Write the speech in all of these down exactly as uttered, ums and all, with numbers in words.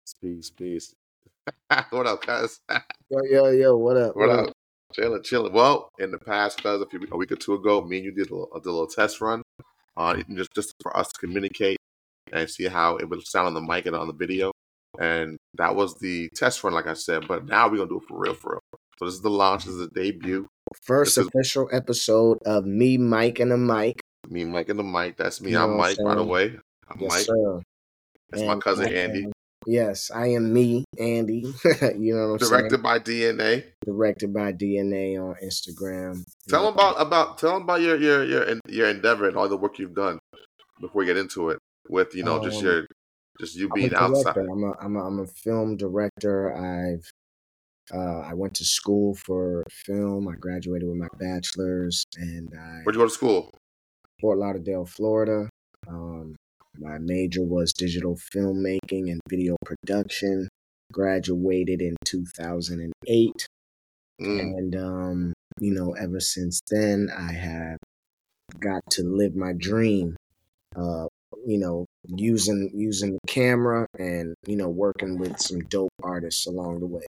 Peace, peace. What up, cuz? Yo, yo, yo, what up? What What up? up? Chilling, chilling. Well, in the past, cuz, a few a week or two ago, me and you did a little, did a little test run, uh, just just for us to communicate and see how it would sound on the mic and on the video. And that was the test run, like I said. But now we're gonna do it for real, for real. So this is the launch. This is the debut. First This is official episode of me, Mike, and the mic. me, Mike, and the mic. That's me. You know I'm what I'm Mike, by the saying? way. I'm Yes, Mike. sir. That's my And cousin I Andy. am, yes, I am me, Andy. You know what I'm saying? Directed by D N A. Directed by D N A on Instagram. You Tell know, them about about tell them about your your your your endeavor and all the work you've done before we get into it. With you know just um, your just you I'm a being director. outside. I'm a, I'm a, I'm a film director. I've uh, I went to school for film. I graduated with my bachelor's, and I Where'd you go to school? Fort Lauderdale, Florida. Um, my major was digital filmmaking and video production. Graduated in two thousand eight. Mm. And, um, you know, ever since then, I have got to live my dream, uh, you know, using using the camera and, you know, working with some dope artists along the way.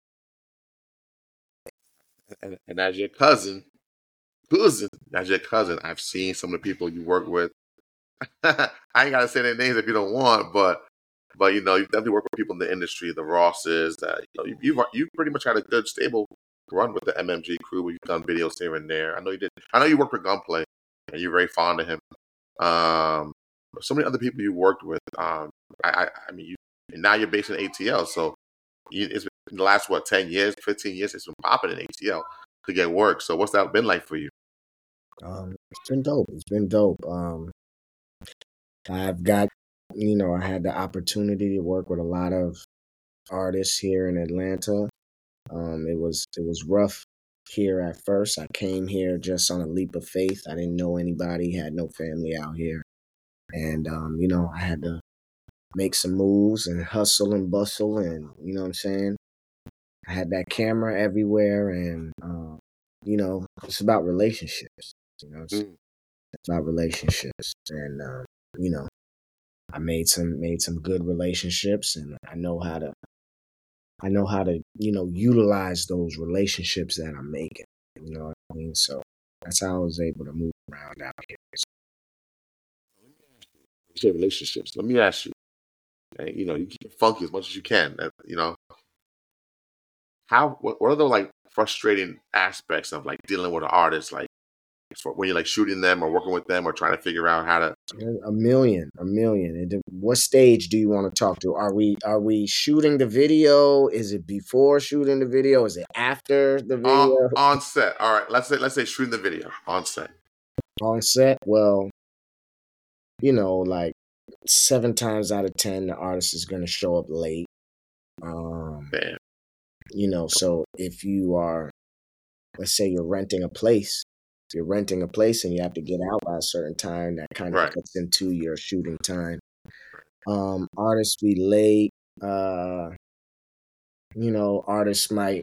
And, and as your cousin, cousin, as your cousin, I've seen some of the people you work with. I ain't gotta say their names if you don't want, but but you know you definitely work with people in the industry, the Rosses. That you know you you've, you pretty much had a good stable run with the M M G crew where you've done videos here and there. I know you did. I know you worked with Gunplay, and you're very fond of him. Um, so many other people you worked with. Um, I, I, I mean, you and now you're based in A T L, so you, it's been the last what ten years, fifteen years. It's been popping in A T L to get work. So what's that been like for you? Um, it's been dope. It's been dope. Um, I've got, you know, I had the opportunity to work with a lot of artists here in Atlanta. Um, it was it was rough here at first. I came here just on a leap of faith. I didn't know anybody, had no family out here, and um, you know, I had to make some moves and hustle and bustle, and you know what I'm saying. I had that camera everywhere, and um, you know, it's about relationships. You know, it's, Mm. it's about relationships, and um, you know, I made some made some good relationships, and I know how to I know how to, you know, utilize those relationships that I'm making. You know what I mean? So that's how I was able to move around out here. You say relationships. Let me ask you. And, you know, you keep it funky as much as you can. uh, You know, how what, what are the like frustrating aspects of like dealing with an artist, like for, when you're like shooting them or working with them or trying to figure out how to. A million, a million. And what stage do you want to talk to? Are we are we shooting the video? Is it before shooting the video? Is it after the On video? on set. All right, let's say let's say shooting the video on set. On set? Well, you know, like seven times out of ten, the artist is going to show up late. Um, Bam. you know, so if you are, let's say you're renting a place, if you're renting a place and you have to get out by a certain time, that kind of Right. cuts into your shooting time. Um, artists be late. Uh, you know, artists might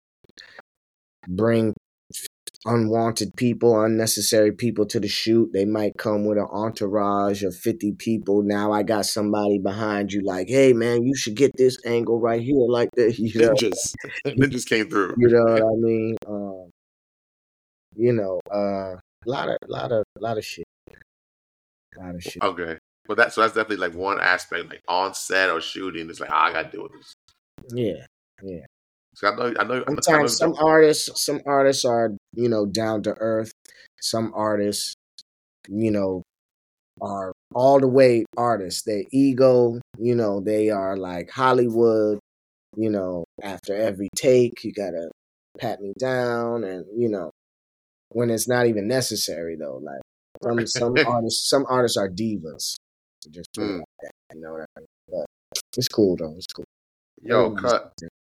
bring unwanted people, unnecessary people to the shoot. They might come with an entourage of fifty people. Now I got somebody behind you like, hey man, you should get this angle right here like that. You know, Ninjas. Ninjas came through. you know what I mean? Um, you know, uh, a lot of, lot of, lot of shit, a lot of shit. Okay. But that so that's definitely like one aspect, like on set or shooting. It's like, oh, I gotta deal with this. Yeah, yeah. So I know, I know, I know. Sometimes some artists, some artists are, you know, down to earth. Some artists, you know, are all the way artists. Their ego, you know, they are like Hollywood. You know, after every take, you gotta pat me down, and you know, when it's not even necessary though. Like some some artists, some artists are divas. Just put it Mm. like that. You know what I mean? But it's cool though. It's cool. Yo, Everybody's cut.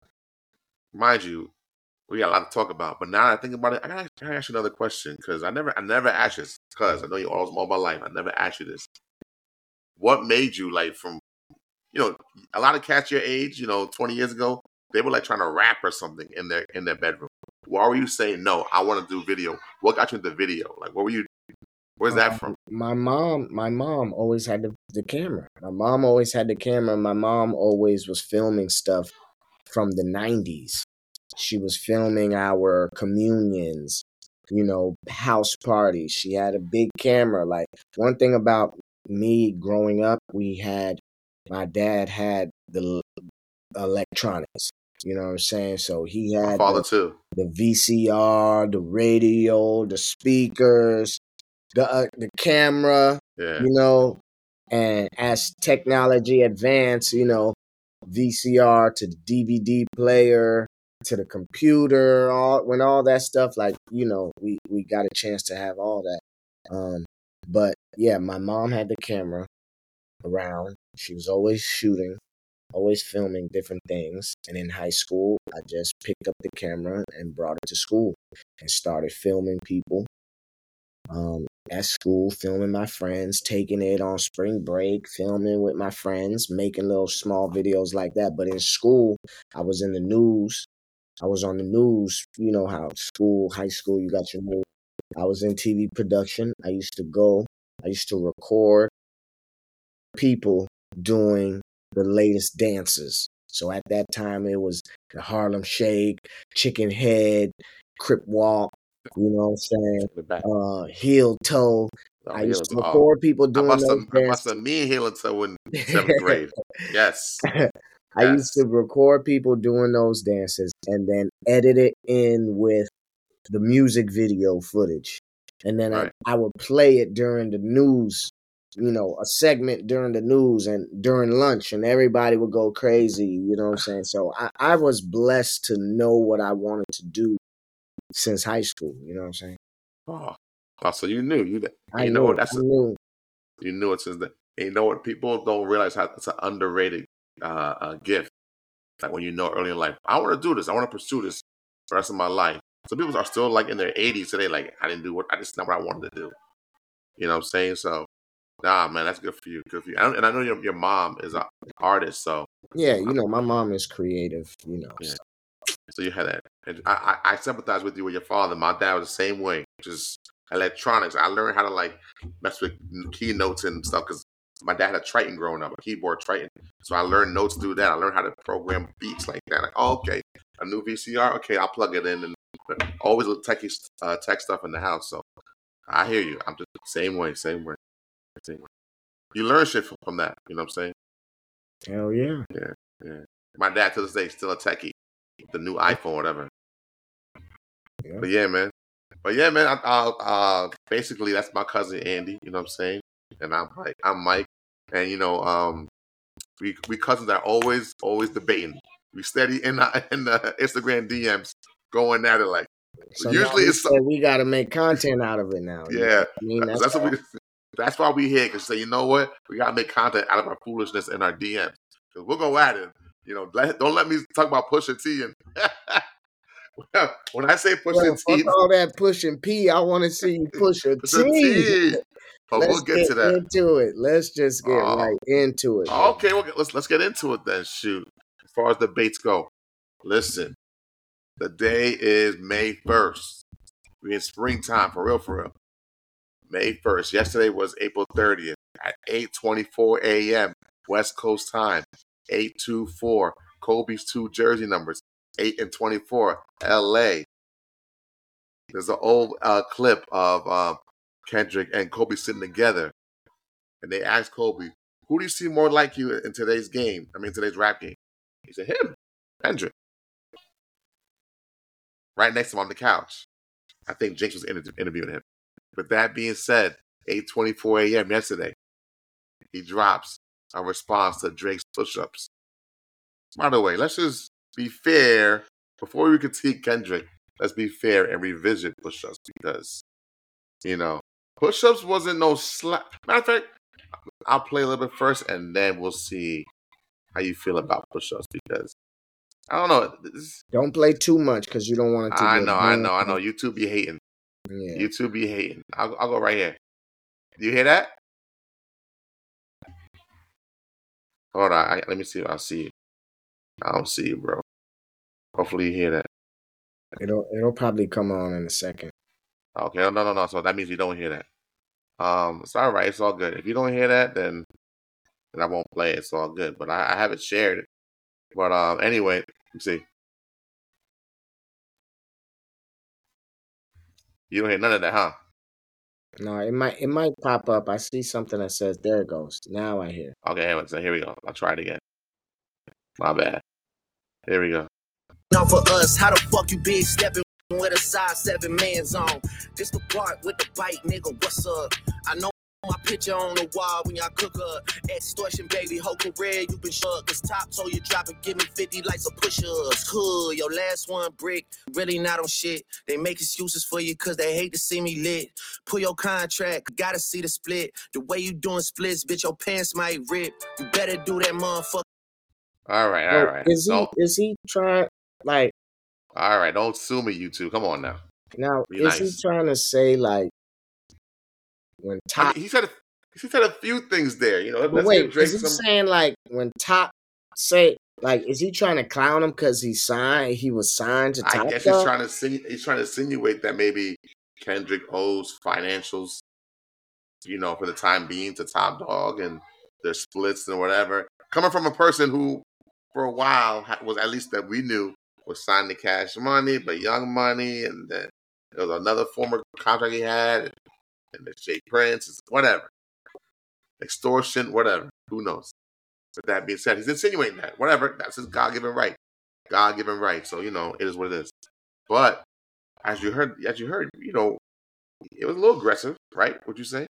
Mind you, we got a lot to talk about. But now that I think about it, I gotta, I gotta ask you another question because I never, I never asked you this because I know you all, all my life. I never asked you this. What made you like from, you know, a lot of cats your age, you know, twenty years ago, they were like trying to rap or something in their in their bedroom. Why were you saying no? I want to do video. What got you into video? Like, what were you? Where's that Um, from? my mom, my mom always had the, the camera. My mom always had the camera. My mom always was filming stuff from the nineties. She was filming our communions, you know, house parties. She had a big camera. Like one thing about me growing up, we had my dad had the electronics. You know what I'm saying? So he My had father the too. the V C R, the radio, the speakers, the uh, the camera, Yeah. you know, and as technology advanced, you know, V C R to the D V D player to the computer, all when all that stuff, like, you know, we we got a chance to have all that. Um, but yeah, my mom had the camera around. She was always shooting, always filming different things. And in high school, I just picked up the camera and brought it to school and started filming people um, at school, filming my friends, taking it on spring break, filming with my friends, making little small videos like that. But in school, I was in the news. I was on the news. You know how school, high school, you got your news. I was in T V production. I used to go, I used to record people doing the latest dances. So at that time, it was the Harlem Shake, Chicken Head, Crip Walk, you know what I'm saying? The back. Uh, heel toe. Oh, I he used was. to Oh, record people I doing must have. those I must have dances. me and Halen so in seventh grade. Yes. I used Yes. to record people doing those dances and then edit it in with the music video footage. And then I, Right. I would play it during the news, you know, a segment during the news and during lunch, and everybody would go crazy. You know what I'm saying? So I, I was blessed to know what I wanted to do since high school. You know what I'm saying? Oh. Oh, so you knew you. I You know what? knew. That's I a, knew. you knew it since then. And you know what? People don't realize how it's an underrated uh, uh, gift. Like when you know early in life, I want to do this. I want to pursue this for the rest of my life. Some people are still like in their eighties today. Like I didn't do what I just not what I wanted to do. You know what I'm saying? So, nah, man, that's good for you. Good for you. And I know your your mom is an artist, so Yeah, you uh, know, my mom is creative, you know. yeah. So. So you had that. And I, I I sympathize with you with your father. My dad was the same way. Just electronics. I learned how to like mess with keynotes and stuff because my dad had a Triton growing up, a keyboard Triton. So I learned notes through that. I learned how to program beats like that. Like, oh, okay, a new V C R. Okay, I'll plug it in and always techie uh, tech stuff in the house. So I hear you. I'm just the same way, same way, same way. You learn shit from, from that. You know what I'm saying? Hell yeah. Yeah, yeah. My dad to this day is still a techie. The new iPhone, whatever. Yeah. But yeah, man. But yeah, man. I, I, uh, basically, that's my cousin Andy. You know what I'm saying? And I'm Mike. I'm Mike. And you know, um, we we cousins are always always debating. We steady in the, in the Instagram D Ms going at it like. So now Usually we it's said we got to make content out of it now. You know yeah. what I mean, That's, that's that's what all. we. That's why we here. Cause say, you know what? We gotta make content out of our foolishness in our D Ms. Cause we'll go at it. You know, let, don't let me talk about Pusha T and. When I say Well, Pusha fuck T, all that pushing P. I want to see you push a Pusha T. T. But we'll Let's get get to that. into it. Let's just get Oh, right into it, bro. okay. Well, let's let's get into it then. Shoot. As far as debates go, listen. The day is May first. We in springtime for real, for real. May first. Yesterday was April thirtieth at eight twenty-four a.m. West Coast time. eight two four. Kobe's two jersey numbers. eight and twenty-four. L A. There's an old uh, clip of um, Kendrick and Kobe sitting together. And they asked Kobe, who do you see more like you in today's game? I mean, today's rap game. He said, him, Kendrick. Right next to him on the couch. I think Jinx was inter- interviewing him. With that being said, eight twenty-four a.m. yesterday, he drops a response to Drake's push-ups. By the way, let's just be fair. Before we critique Kendrick, let's be fair and revisit push-ups because, you know, push-ups wasn't no slap. Matter of fact, I'll play a little bit first and then we'll see how you feel about push-ups because I don't know. This, Don't play too much because you don't want it to I get know, I know, I know. banned. You two be hating. Yeah. You two be hating. I'll, I'll go right here. Do you hear that? Hold on. I, let me see if I see you. I don't see you, bro. Hopefully you hear that. It'll it'll probably come on in a second. Okay. No, no, no. So that means you don't hear that. Um, it's all right. It's all good. If you don't hear that, then then I won't play it. It's all good. But I, I haven't shared it. But um, anyway, let's see. You don't hear none of that, huh? No, it might it might pop up. I see something that says there it goes. Now I hear. Okay, so here we go. I'll try it again. My bad. Here we go. Now for us, how the fuck you big stepping with a size seven man's on? This the part with the bite, nigga. What's up? I know my picture on the wall when y'all cook up. Extortion, baby, whole career you been shut. Cause top told you drop and give me fifty like some push-ups. Hood, your last one brick, really not on shit. They make excuses for you cause they hate to see me lit. Pull your contract, gotta see the split. The way you doing splits, bitch, your pants might rip. You better do that motherfucker. All right, all So right. is he Don't, is he trying like all right, don't sue me, you two. Come on now. now Be is he nice. trying to say like when I Top mean, he said a, he said a few things there. You know, but let's wait, give Drake is he some. saying like when Top say like is he trying to clown him because he signed he was signed to I Top guess he's Dog? trying to sing, he's trying to insinuate that maybe Kendrick owes financials, you know, for the time being to Top Dog and their splits and whatever. Coming from a person who, for a while, ha- was at least that we knew was signed to Cash Money, but Young Money, and then there was another former contract he had, and there's Jay Prince, whatever, extortion, whatever. Who knows? With that being said, he's insinuating that whatever. That's his God-given right. God-given right. So you know, it is what it is. But as you heard, as you heard, you know, it was a little aggressive, right? Would you say?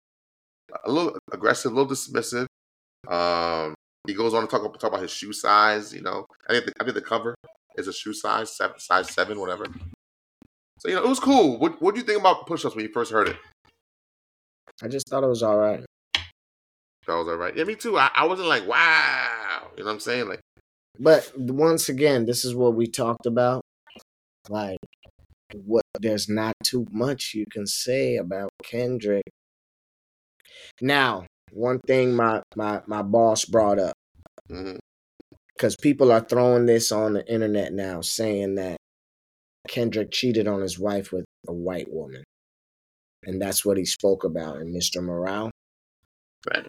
A little aggressive, a little dismissive. Um, he goes on to talk, talk about his shoe size. You know, I think the, I think the cover is a shoe size, seven, size seven, whatever. So you know, it was cool. What What do you think about push-ups when you first heard it? I just thought it was all right. That was all right. Yeah, me too. I, I wasn't like, wow. You know what I'm saying? Like, But once again, this is what we talked about. Like what there's not too much you can say about Kendrick. Now, one thing my my my boss brought up mm-hmm. because people are throwing this on the internet now, saying that Kendrick cheated on his wife with a white woman, and that's what he spoke about in Mister Morale. Right.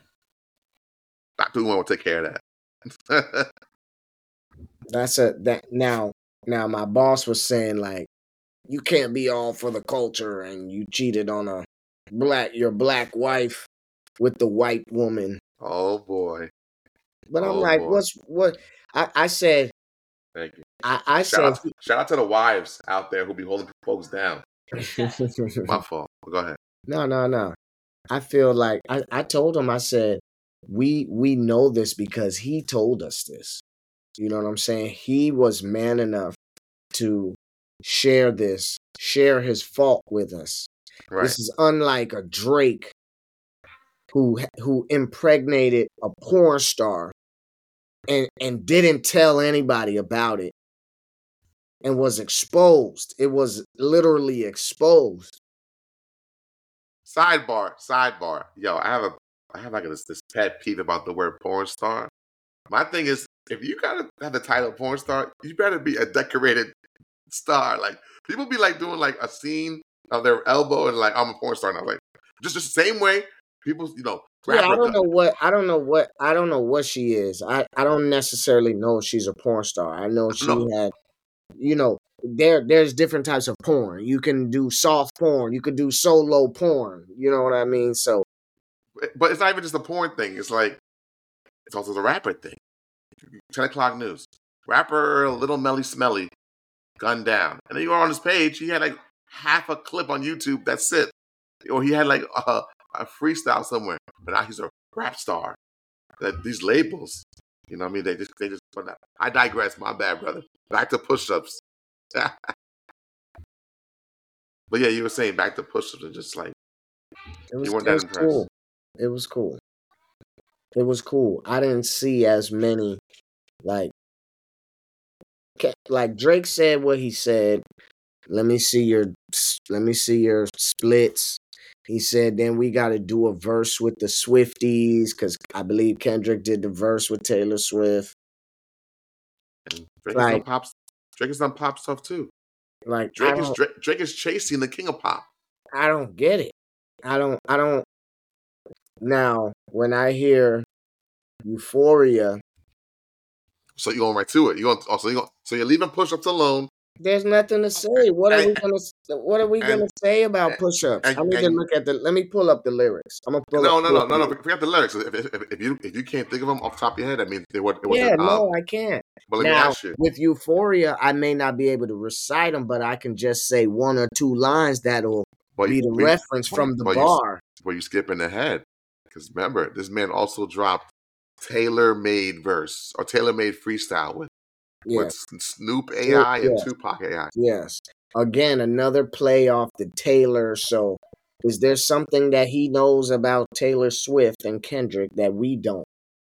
Not too will take care of that. That's a that now now my boss was saying like you can't be all for the culture and you cheated on a black your black wife with the white woman. Oh boy. But I'm Oh like, boy. what's what? I, I said, Thank you. I, I Shout said, out, to, shout out to the wives out there who be holding folks down. My fault. Go ahead. no, no, no. I feel like I, I told him. I said, we we know this because he told us this. You know what I'm saying? He was man enough to share this, share his fault with us. Right. This is unlike a Drake who who impregnated a porn star and and didn't tell anybody about it and was exposed. It was literally exposed. Sidebar, sidebar. Yo, I have a I have like this, this pet peeve about the word porn star. My thing is, if you gotta have the title porn star, you better be a decorated star. Like people be like doing like a scene of their elbow and like I'm a porn star, and I'm like just just the same way people, you know, Yeah, I rapper. don't know what I don't know what I don't know what she is. I, I don't necessarily know if she's a porn star. I know she No, had, you know, there there's different types of porn. You can do soft porn, you could do solo porn. You know what I mean? So but it's not even just a porn thing. It's like it's also the rapper thing. Ten o'clock news. Rapper Little Melly Smelly gunned down, and then you go on his page. He had like half a clip on YouTube. That's it. Or he had like a, a freestyle somewhere. But now he's a rap star. That these labels, you know what I mean? They just they just put that. I digress. My bad, brother. Back to push-ups. But yeah, you were saying back to push-ups and just like it was you weren't it that was impressed. cool. It was cool. It was cool. I didn't see as many like like Drake said what he said. Let me see your let me see your splits. He said then we got to do a verse with the Swifties because I believe Kendrick did the verse with Taylor Swift. And Drake is Like, done pop. Drake is done pop stuff too. like I Drake is don't Drake, Drake is chasing the king of pop. I don't get it. I don't. I don't. Now, when I hear Euphoria, So you're going right to it. You're going. Oh, so you going. So you're leaving push-ups alone. there's nothing to say. What are And we gonna? What are we and gonna say about push-ups? and, I need to and look at the. Let me pull up the lyrics. I'm gonna pull up. no, no, Pull no, up no, no. the, Forget the lyrics. If, if, if, if you if you can't think of them off the top of your head, that means they were. It yeah, wasn't. Um. no, I can't. But let me Now, ask you. with Euphoria, I may not be able to recite them, but I can just say one or two lines that'll But be the we, reference but, from the but bar. You, but you skipping ahead because remember, this man also dropped tailor-made verse or tailor-made freestyle with Yes. with Snoop A I and Yes. Tupac A I. Yes. Again, another play off the Taylor. So, is there something that he knows about Taylor Swift and Kendrick that we don't?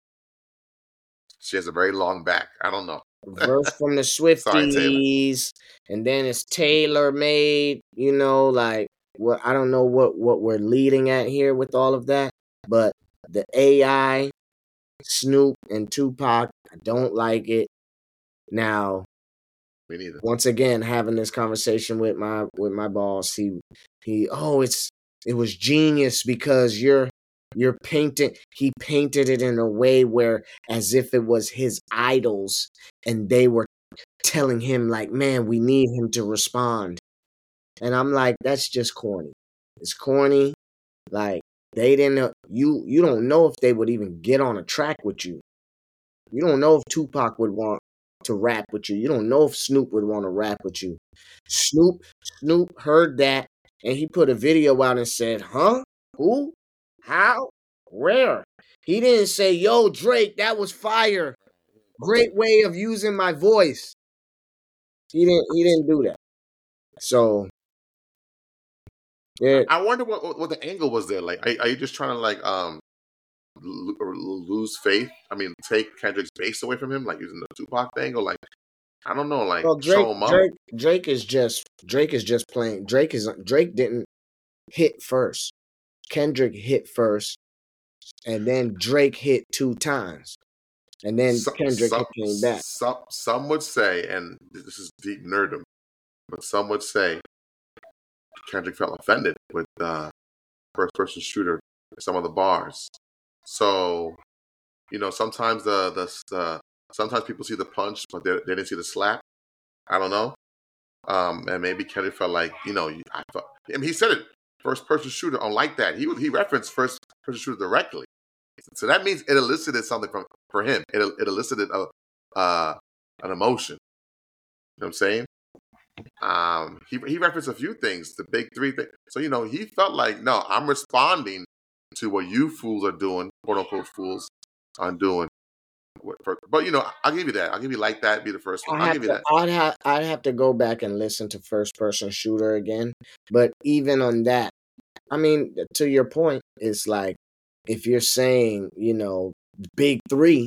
She has a very long back. I don't know. Verse from the Sorry, Taylor. Swifties, and then it's tailor made. You know, like what I don't know what what we're leading at here with all of that, but the A I, Snoop, and Tupac, I don't like it. Now, Me neither. once again, having this conversation with my with my boss, he he oh it's it was genius because you're you're painting he painted it in a way where as if it was his idols and they were telling him like, man, we need him to respond. And I'm like, that's just corny. It's corny. Like they didn't you you don't know if they would even get on a track with you. You don't know if Tupac would want to rap with you. You don't know if Snoop would want to rap with you. Snoop Snoop heard that and he put a video out and said, "Huh? Who? How? Where?" He didn't say, "Yo, Drake, that was fire. Great way of using my voice." He didn't he didn't do that. So yeah, I wonder what, what what the angle was there. Like, are, are you just trying to like um lo- or lose faith? I mean, take Kendrick's bass away from him, like using the Tupac thing, or like I don't know, like well, Drake show him up. Drake Drake is just Drake is just playing. Drake is Drake didn't hit first. Kendrick hit first, and then Drake hit two times, and then Some, Kendrick some, came back. some, some would say, and this is deep nerdom, but some would say Kendrick felt offended with uh, first person shooter at some of the bars. So, you know, sometimes the the, the sometimes people see the punch, but they, they didn't see the slap. I don't know. Um, and maybe Kendrick felt like, you know, I, felt, I mean, he said it, first person shooter, unlike that. He he referenced first person shooter directly. So that means it elicited something from for him. It it elicited a uh, an emotion. You know what I'm saying? Um, he he referenced a few things, the big three things. So you know, he felt like, no, I'm responding to what you fools are doing, quote unquote fools, are doing. But you know, I'll give you that. I'll give you like that. Be the first one. I I'll have give you to. that. I'd have. I'd have to go back and listen to first person shooter again. But even on that, I mean, to your point, it's like if you're saying, you know, big three,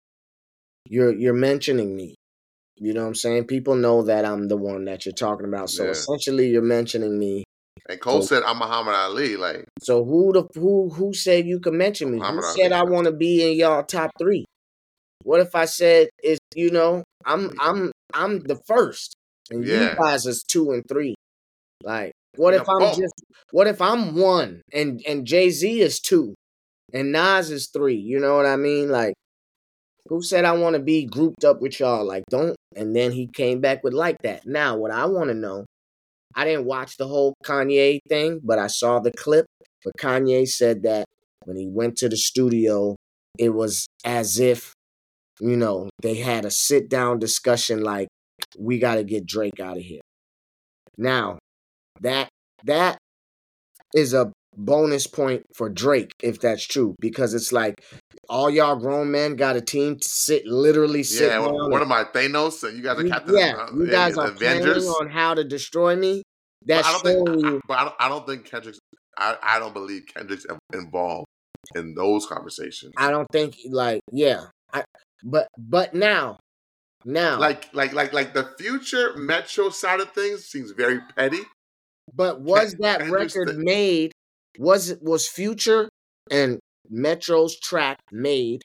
you're you're mentioning me. You know what I'm saying? People know that I'm the one that you're talking about. So Yeah. essentially, you're mentioning me. And Cole So, said, "I'm Muhammad Ali." Like, so who the who who said you could mention me? Who Muhammad said Ali. I want to be in y'all top three? What if I said it's you know I'm I'm I'm the first and you Yeah. guys is two and three? Like what Yeah, if I'm both. just what if I'm one and and Jay-Z is two and Nas is three? You know what I mean? Like who said I want to be grouped up with y'all? Like don't. And then he came back with like that. Now what I want to know, I didn't watch the whole Kanye thing, but I saw the clip. But Kanye said that when he went to the studio, it was as if, you know, they had a sit down discussion like, we got to get Drake out of here. Now, that that is a bonus point for Drake if that's true, because it's like all y'all grown men got a team to sit literally sit Yeah, down. what am I, Thanos? And you guys are You, Captain yeah, uh, you guys are Avengers. planning on how to destroy me. But That's I don't think. showing I, you. but I don't, I don't think Kendrick's. I, I don't believe Kendrick's involved in those conversations. I don't think like yeah. I but but now now Like like like like the Future Metro side of things seems very petty. but was Ken- that Kendrick's record the- made? Was it was Future and Metro's track made?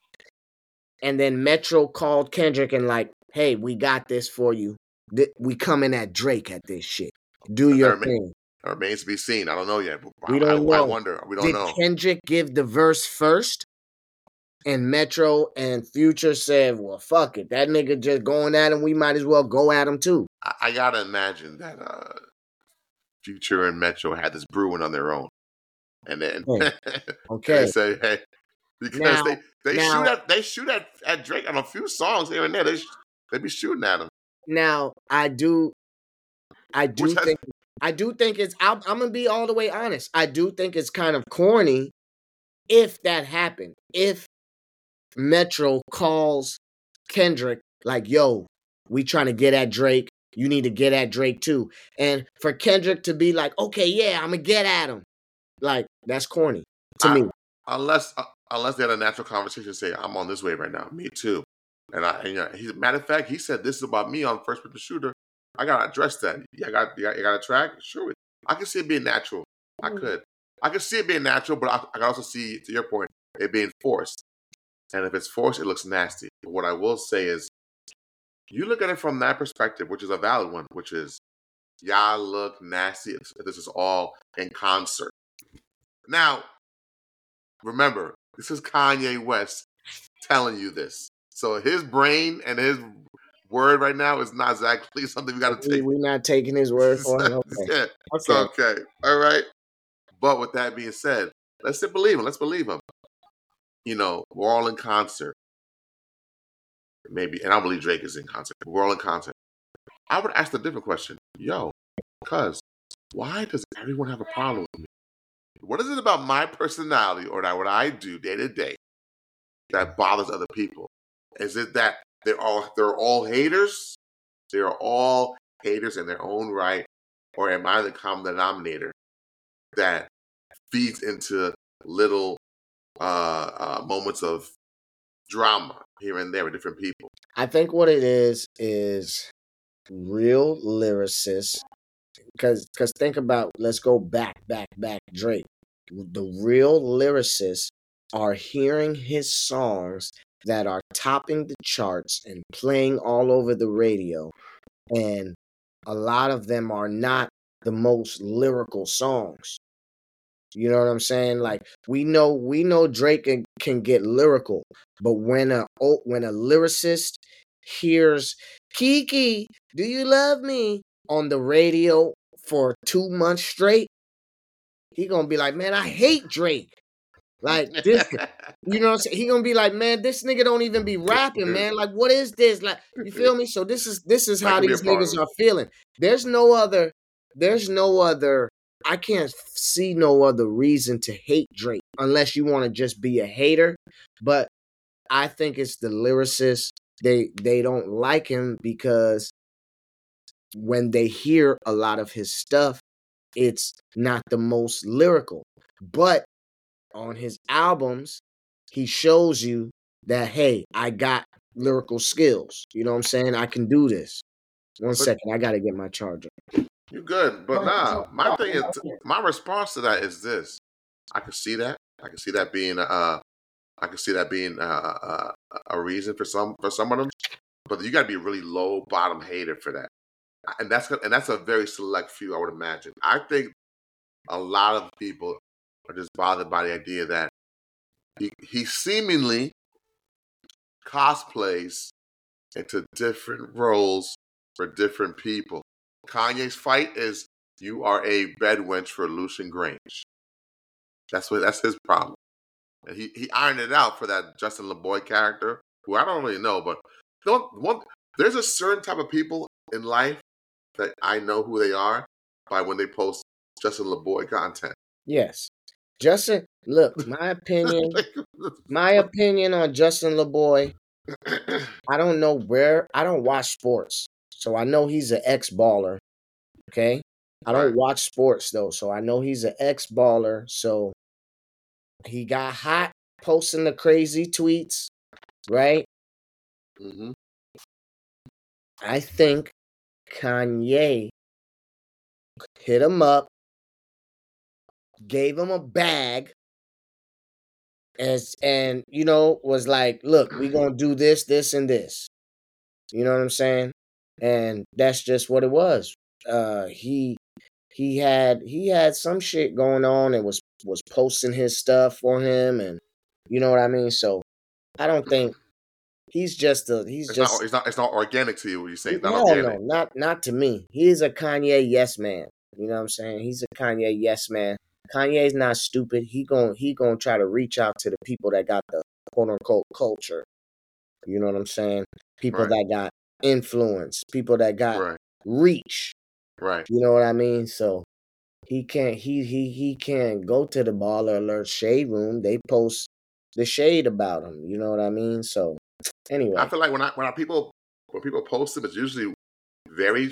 And then Metro called Kendrick and like, hey, we got this for you. Th- We coming at Drake at this shit. Do your Or may- thing. It remains to be seen. I don't know yet. We I, don't I, I know. wonder. We don't Did know. Kendrick give the verse first? And Metro and Future said, well, fuck it. That nigga just going at him. We might as well go at him too. I, I gotta imagine that uh, Future and Metro had this brewing on their own. And then Okay. okay. they say, hey, because now, they, they now, shoot at they shoot at, at Drake on a few songs here and there. They they be shooting at him. Now, I do I do Which think has, I do think it's I'm, I'm gonna be all the way honest. I do think it's kind of corny if that happened. If Metro calls Kendrick like, yo, we trying to get at Drake. You need to get at Drake too. And for Kendrick to be like, okay, yeah, I'm gonna get at him. Like, that's corny to I, me. Unless uh, unless they had a natural conversation, say, I'm on this wave right now. Me too. And I, and, you know, he's matter of fact, he said this is about me on First Person Shooter. I gotta address that. Yeah, I got, you got, you got a track. Sure, I can see it being natural. I could, I could see it being natural, but I, I can also see, to your point, it being forced. And if it's forced, it looks nasty. But what I will say is, you look at it from that perspective, which is a valid one, which is, y'all look nasty if this is all in concert. Now, remember, this is Kanye West telling you this. So his brain and his word right now is not exactly something we got to take. We're not taking his word for it. Okay. Yeah. Okay. okay. All right. But with that being said, let's just believe him. Let's believe him. You know, we're all in concert. Maybe, and I believe Drake is in concert. We're all in concert. I would ask the different question. Yo, cuz, why does everyone have a problem with me? What is it about my personality or that what I do day to day that bothers other people? Is it that they're all they're all haters? They're all haters in their own right, or am I the common denominator that feeds into little uh, uh, moments of drama here and there with different people? I think what it is is real lyricists. Because because think about, let's go back, back, back, Drake. The real lyricists are hearing his songs that are topping the charts and playing all over the radio. And a lot of them are not the most lyrical songs. You know what I'm saying? Like, we know we know Drake can, can get lyrical, but when a when a lyricist hears Kiki, do you love me on the radio for two months straight, he gonna be like, man, I hate Drake. Like this, you know what I'm saying? He gonna be like, man, this nigga don't even be rapping, man. Like, what is this? Like, you feel me? So this is this is how these niggas are feeling. There's no other, there's no other, I can't see no other reason to hate Drake unless you want to just be a hater. But I think it's the lyricists. They they don't like him because when they hear a lot of his stuff, it's not the most lyrical. But on his albums, he shows you that, hey, I got lyrical skills. You know what I'm saying? I can do this. One but, second, I got to get my charger. You good, but nah, my thing is, my response to that is this. I can see that. I can see that being, uh, I can see that being uh, uh, a reason for some for some of them. But you got to be a really low bottom hater for that, and that's and that's a very select few, I would imagine. I think a lot of people are just bothered by the idea that he, he seemingly cosplays into different roles for different people. Kanye's fight is, you are a bed wench for Lucian Grange. That's what that's his problem. And he, he ironed it out for that Justin LeBoy character, who I don't really know, but don't, one, there's a certain type of people in life that I know who they are by when they post Justin LeBoy content. Yes. Justin, look, my opinion, my opinion on Justin LeBoy, I don't know where, I don't watch sports. So I know he's an ex-baller, okay? I don't right. watch sports, though, so I know he's an ex-baller. So he got hot posting the crazy tweets, right? Mm-hmm. I think Kanye hit him up, gave him a bag, as and you know was like, look, we gonna do this, this, and this. You know what I'm saying? And that's just what it was. Uh, he he had he had some shit going on and was was posting his stuff for him, and you know what I mean. So I don't think he's just a he's It's just not. It's not. It's not organic to you. What you're saying? Not hell organic. no, not not to me. He's a Kanye yes man. You know what I'm saying? He's a Kanye yes man. Kanye's not stupid. He gon' he gonna try to reach out to the people that got the quote unquote culture. You know what I'm saying? People Right. that got influence, people that got Right. reach. Right. You know what I mean? So he can't he he he can't go to the Baller Alert shade room. They post the shade about him. You know what I mean? So anyway, I feel like when I when I people when people post them, it's usually very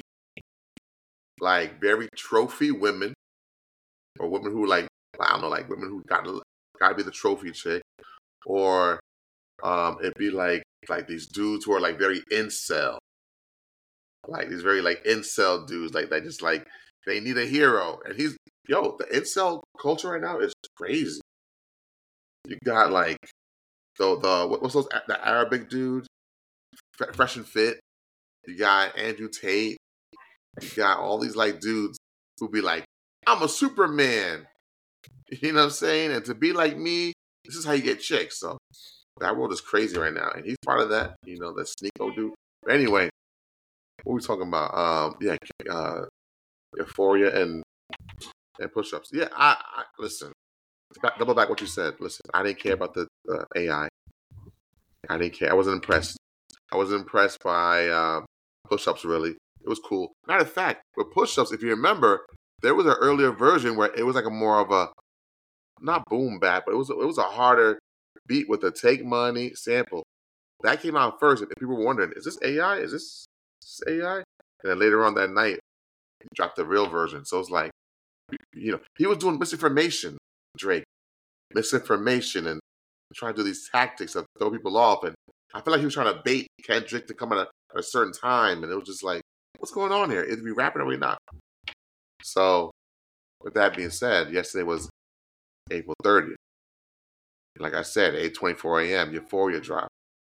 like very trophy women or women who like I don't know, like women who got to got to be the trophy chick, or um, it'd be like like these dudes who are like very incel, like these very like incel dudes, like they just like they need a hero, and he's yo the incel culture right now is crazy. You got like so the what- what's those the Arabic dude, F- Fresh and Fit. You got Andrew Tate. You got all these like dudes who be like, I'm a Superman. You know what I'm saying? And to be like me, this is how you get chicks. So that world is crazy right now. And he's part of that, you know, that Sneeko dude. But anyway, what we talking about? Um, yeah, uh, Euphoria and and push-ups. Yeah, I, I listen. Back, double back what you said. Listen, I didn't care about the uh, A I. I didn't care. I wasn't impressed. I wasn't impressed by uh, push-ups. Really, it was cool. Matter of fact, with push-ups, if you remember, there was an earlier version where it was like a more of a not boom bap, but it was it was a harder beat with a Take Money sample. That came out first, and people were wondering, is this A I? Is this, is this A I? And then later on that night, he dropped the real version. So it's like, you know, he was doing misinformation, Drake, misinformation, and trying to do these tactics of throw people off. And I feel like he was trying to bait Kendrick to come at a, at a certain time, and it was just like, what's going on here? Is we rapping or we not? So, with that being said, yesterday was April thirtieth. Like I said, eight twenty-four a.m., Euphoria dropped.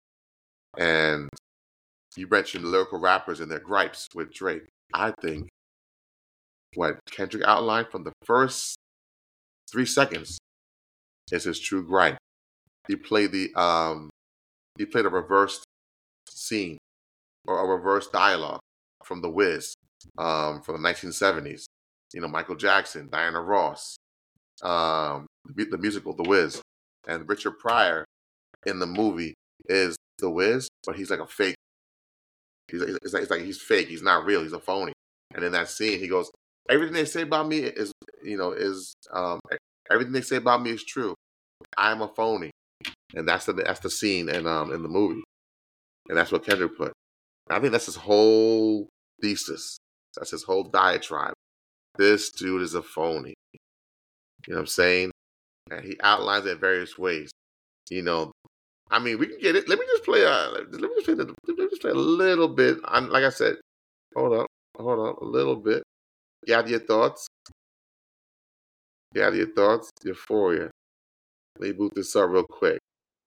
And you mentioned lyrical rappers and their gripes with Drake. I think what Kendrick outlined from the first three seconds is his true gripe. He played the um he played a reversed scene or a reverse dialogue from The Wiz, um, from the nineteen seventies. You know, Michael Jackson, Diana Ross, um, the, the musical The Wiz, and Richard Pryor in the movie is The Wiz, but he's like a fake. He's, it's like, it's like he's fake. He's not real. He's a phony. And in that scene, he goes, "Everything they say about me is, you know, is um, everything they say about me is true. I'm a phony." And that's the that's the scene in um in the movie, and that's what Kendrick put. I think that's his whole thesis. That's his whole diatribe. This dude is a phony. You know what I'm saying? And he outlines it in various ways. You know, I mean, we can get it. Let me just play a. Let me just play. The, let me just play a little bit. I'm like I said. Hold up. Hold up. A little bit. Gather your thoughts. Gather your thoughts. Euphoria. Let me boot this up real quick.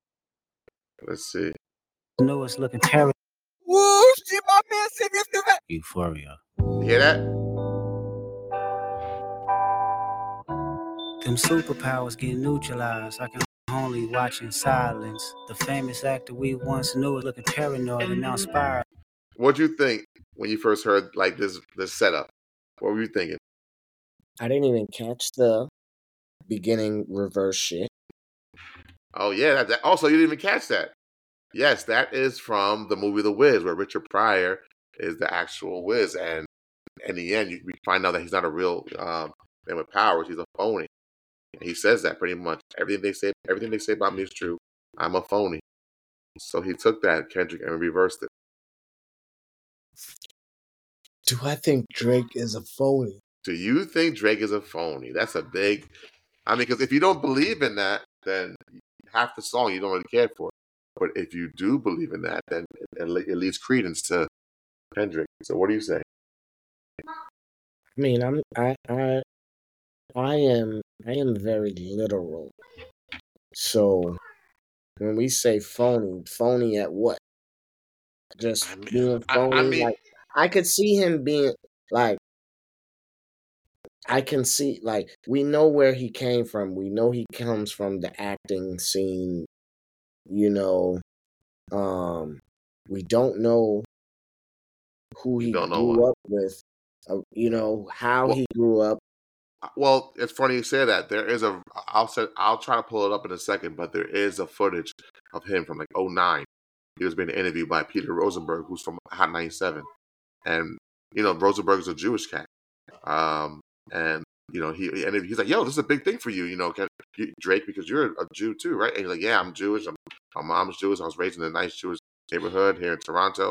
Let's see. No, it's looking terrible. Woo, shit, my man said this to that. Euphoria. You hear that? Them superpowers get neutralized. I can only watch in silence. The famous actor we once knew is looking paranoid and now inspired. What'd you think when you first heard like this this setup? What were you thinking? I didn't even catch the beginning reverse shit. Oh yeah. That, that, also, you didn't even catch that. Yes, that is from the movie The Wiz, where Richard Pryor is the actual Wiz, and in the end, you, we find out that he's not a real um, man with powers. He's a phony. And he says that pretty much. Everything they say, everything they say about me is true. I'm a phony. So he took that, Kendrick, and reversed it. Do I think Drake is a phony? Do you think Drake is a phony? That's a big. I mean, because if you don't believe in that, then half the song you don't really care for. But if you do believe in that, then it, it leads credence to Kendrick. So what do you say? I mean, I'm I I I am I am very literal. So when we say phony, phony at what? Just I mean, being I, phony. I mean Like I could see him being like I can see, like, we know where he came from. We know he comes from the acting scene, you know. Um, we don't know who You he don't know what. grew up with, uh, you know, how Well, he grew up. well, it's funny you say that. There is a. I'll say. I'll try to pull it up in a second, but there is a footage of him from like oh nine. He was being interviewed by Peter Rosenberg, who's from Hot ninety-seven, and you know Rosenberg's a Jewish cat. Um, and you know he and he's like, "Yo, this is a big thing for you, you know, can, you, Drake, because you're a Jew too, right?" And he's like, "Yeah, I'm Jewish. I'm, my mom's Jewish. I was raised in a nice Jewish neighborhood here in Toronto.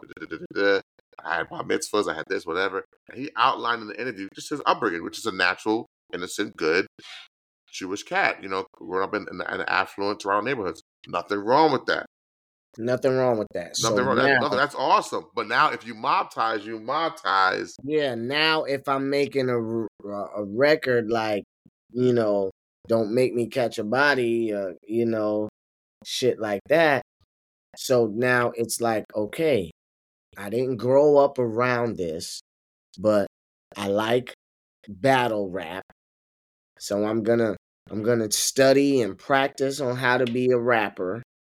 I had my mitzvahs. I had this, whatever." And he outlined in the interview just his upbringing, which is a natural, innocent, good Jewish cat. You know, growing up in, in, in affluent Toronto neighborhoods. Nothing wrong with that. Nothing wrong with that. So Nothing wrong. That, now, nothing. That's awesome. But now, if you mob ties, you mob ties. yeah, now if I'm making a, r- a record like, you know, Don't Make Me Catch a Body, uh, you know, shit like that. So now it's like, okay, I didn't grow up around this, but I like battle rap. So I'm gonna I'm gonna study and practice on how to be a rapper.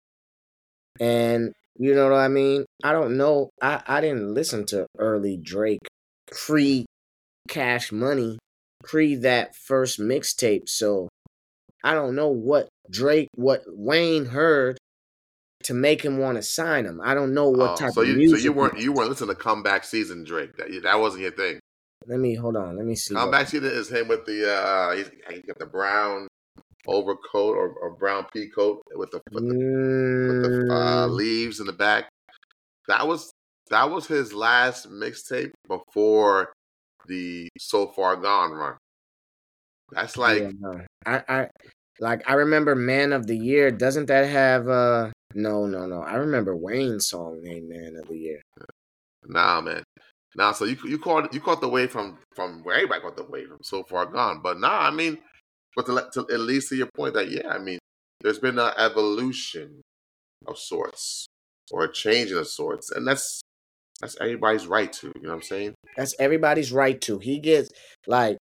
And you know what I mean? I don't know. I, I didn't listen to early Drake pre Cash Money, pre that first mixtape. So I don't know what Drake, what Wayne heard to make him want to sign him. I don't know what Oh, type so of you so music. you he- weren't you weren't listening to Comeback Season Drake. That that wasn't your thing. Let me hold on. Let me see. What, Comeback Season is him with the uh he's, he got the brown overcoat or, or brown pea coat with the with the, with the uh, Mm, leaves in the back. That was that was his last mixtape before the So Far Gone run. That's like yeah, no. I, I like I remember Man of the Year. Doesn't that have uh no no no. I remember Wayne's song named Man of the Year. nah, man. Nah, so you you caught you caught the wave from from where everybody caught the wave from So Far Gone, but nah, I mean, but to, to at least to your point that yeah, I mean, there's been an evolution of sorts or a change of sorts, and that's that's everybody's right to. You know what I'm saying? That's everybody's right to. He gets like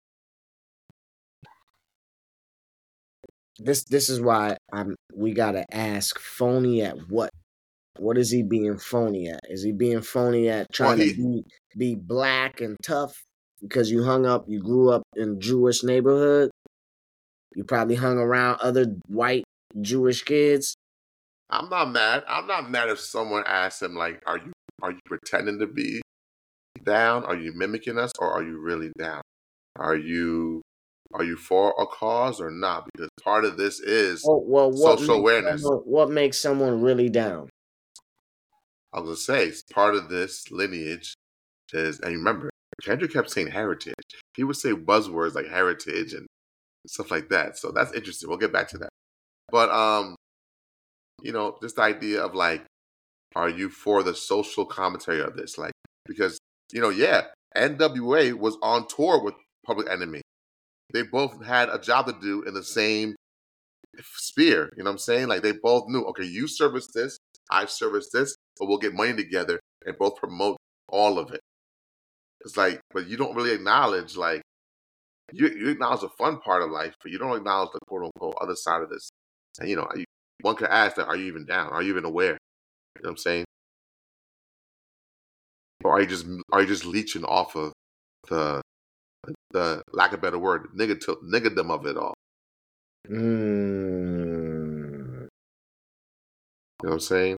this this is why I'm we gotta ask phony at what? What is he being phony at? Is he being phony at Well, trying to he be be black and tough because you hung up you grew up in Jewish neighborhood? You probably hung around other white Jewish kids. I'm not mad. I'm not mad if someone asks him like, "Are you are you pretending to be down? Are you mimicking us, or are you really down? Are you are you for a cause or not?" Because part of this is Oh well, what social makes awareness. someone, what makes someone really down? I was gonna say part of this lineage is, and remember, Kendrick kept saying heritage. He would say buzzwords like heritage and stuff like that. So that's interesting. We'll get back to that. But um, you know, just the idea of like, are you for the social commentary of this? Like, because you know, yeah, N W A was on tour with Public Enemy. They both had a job to do in the same sphere. You know what I'm saying? Like they both knew, okay, you service this, I service this, but we'll get money together and both promote all of it. It's like, but you don't really acknowledge like you you acknowledge the fun part of life, but you don't acknowledge the quote unquote other side of this. And you know, you, one could ask that, are you even down? Are you even aware? You know what I'm saying? Or are you just are you just leeching off of the the lack of a better word, nigga niggadom of it all? Mm. You know what I'm saying?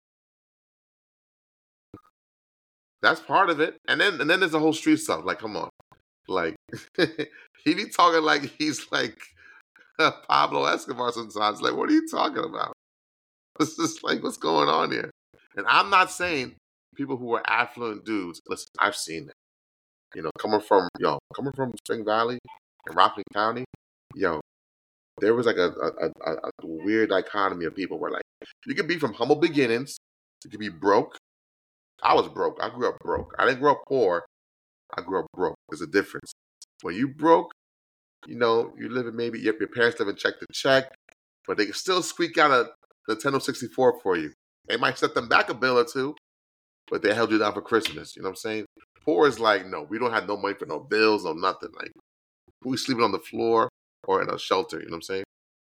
That's part of it. And then and then there's the whole street stuff. Like, come on. Like he be talking like he's like Pablo Escobar sometimes. Like, what are you talking about? It's just like, what's going on here? And I'm not saying people who are affluent dudes, listen, I've seen that. You know, coming from yo, coming from Spring Valley and Rockland County, yo, there was like a, a, a, a weird dichotomy of people where like you could be from humble beginnings, you could be broke. I was broke. I grew up broke. I didn't grow up poor. I grew up broke. There's a difference. When you broke, you know, you live in maybe your, your parents live in check to check, but they can still squeak out a Nintendo sixty-four for you. They might set them back a bill or two, but they held you down for Christmas. You know what I'm saying? Poor is like, no, we don't have no money for no bills or nothing. Like, who is sleeping on the floor or in a shelter. You know what I'm saying?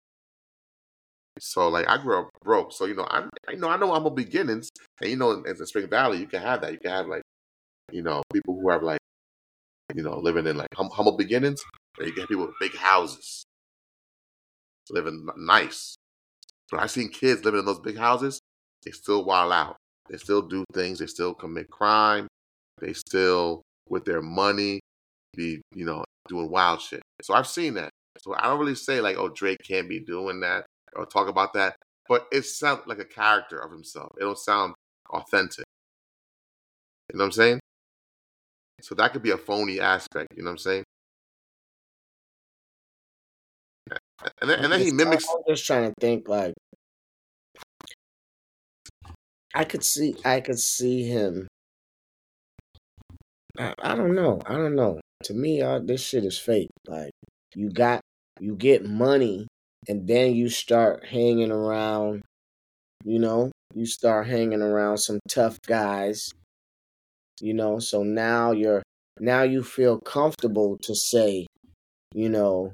So like I grew up broke, so you know I I know I know humble beginnings, and you know in, in Spring Valley you can have that. You can have like you know people who have like you know living in like hum, humble beginnings, or you get people with big houses living nice. But I've seen kids living in those big houses. They still wild out. They still do things. They still commit crime. They still with their money be you know doing wild shit. So I've seen that. So I don't really say like oh Drake can't be doing that or talk about that, but it sounds like a character of himself. It don't sound authentic. You know what I'm saying? So that could be a phony aspect. You know what I'm saying? And then, I'm and then he just, mimics. I'm just trying to think. Like, I could see, I could see him. I, I don't know. I don't know. To me, all this shit is fake. Like, you got, you get money, and then you start hanging around. You know, you start hanging around some tough guys. You know, so now you're, now you feel comfortable to say, you know,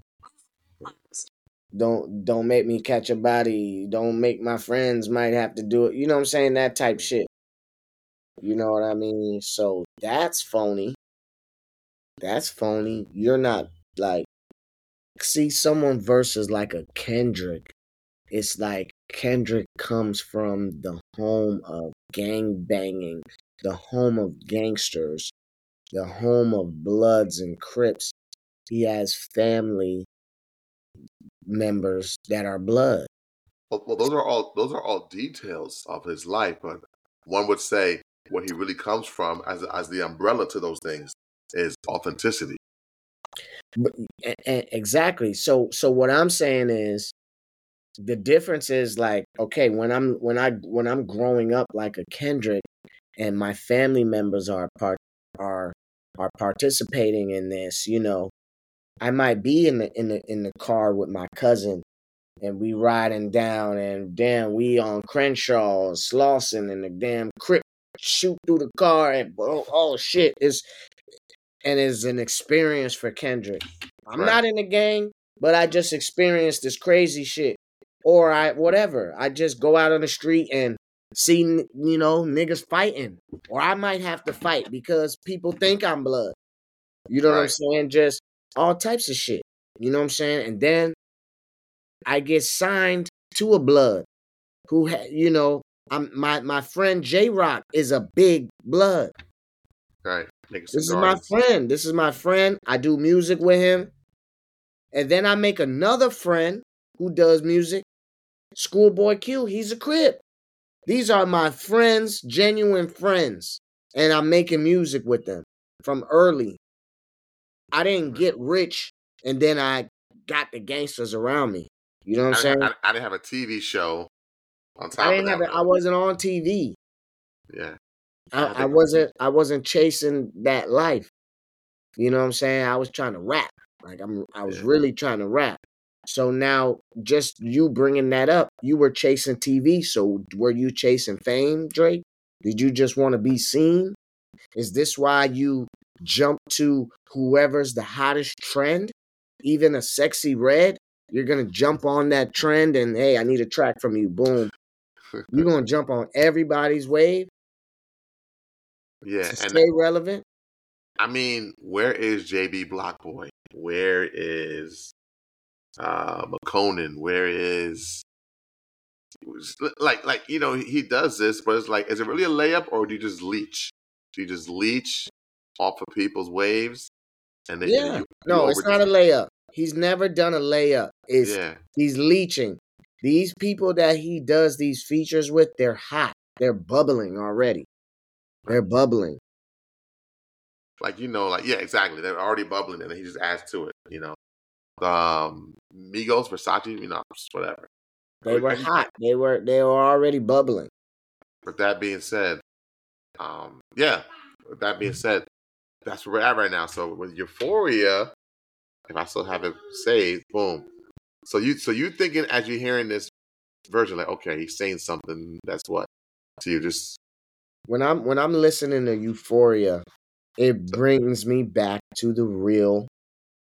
don't don't make me catch a body. Don't make my friends might have to do it. You know what I'm saying? That type shit. You know what I mean? So that's phony. That's phony. You're not like see someone versus like a Kendrick. It's like Kendrick comes from the home of gang banging, the home of gangsters, the home of Bloods and Crips. He has family members that are blood. Well, well, those are all those are all details of his life, but one would say where he really comes from as as the umbrella to those things is authenticity. But, a- a- exactly. So so what I'm saying is the difference is like okay when I'm when I when I'm growing up like a Kendrick and my family members are part are are participating in this, you know, I might be in the in the in the car with my cousin and we riding down and damn we on Crenshaw and Slauson and the damn Crip shoot through the car and oh, oh shit it's and it's an experience for Kendrick. I'm Right. not in the gang, but I just experienced this crazy shit. Or I whatever. I just go out on the street and see you know niggas fighting. Or I might have to fight because people think I'm blood. You know what I'm Right. saying? Just all types of shit. You know what I'm saying? And then I get signed to a blood who ha- you know, I'm my my friend J Rock is a big blood. Right. Making some This is my gardens. friend. This is my friend. I do music with him. And then I make another friend who does music. Schoolboy Q, he's a Crip. These are my friends, genuine friends. And I'm making music with them from early. I didn't get rich and then I got the gangsters around me. You know what I'm I didn't, saying? have, I, I didn't have a T V show on I top of didn't have that. it. I wasn't on T V. Yeah. I, I I think wasn't I wasn't chasing that life. You know what I'm saying? I was trying to rap. Like I'm I was yeah. really trying to rap. So now just you bringing that up, you were chasing T V. So were you chasing fame, Drake? Did you just want to be seen? Is this why you jump to whoever's the hottest trend? Even a Sexy Red? You're going to jump on that trend and hey, I need a track from you. Boom. You're going to jump on everybody's wave Yeah. to And stay relevant? I mean, where is J B Blockboy? Where is uh McConan? Where is like like you know he does this, but it's like, is it really a layup or do you just leech? Do you just leech off of people's waves and then, and then Yeah. you you No, it's over not a layup. He's never done a layup. It's yeah he's leeching. These people that he does these features with, they're hot. They're bubbling already. They're bubbling. like you know like yeah exactly they're already bubbling and then he just adds to it you know um Migos Versace you know whatever. They were And you- hot. They were they were already bubbling. With that being said, um yeah. With that being said, that's where we're at right now. So with Euphoria, if I still have it saved, boom. So you so you thinking as you're hearing this version, like, okay, he's saying something that's what to you just When I'm when I'm listening to Euphoria, it brings me back to the real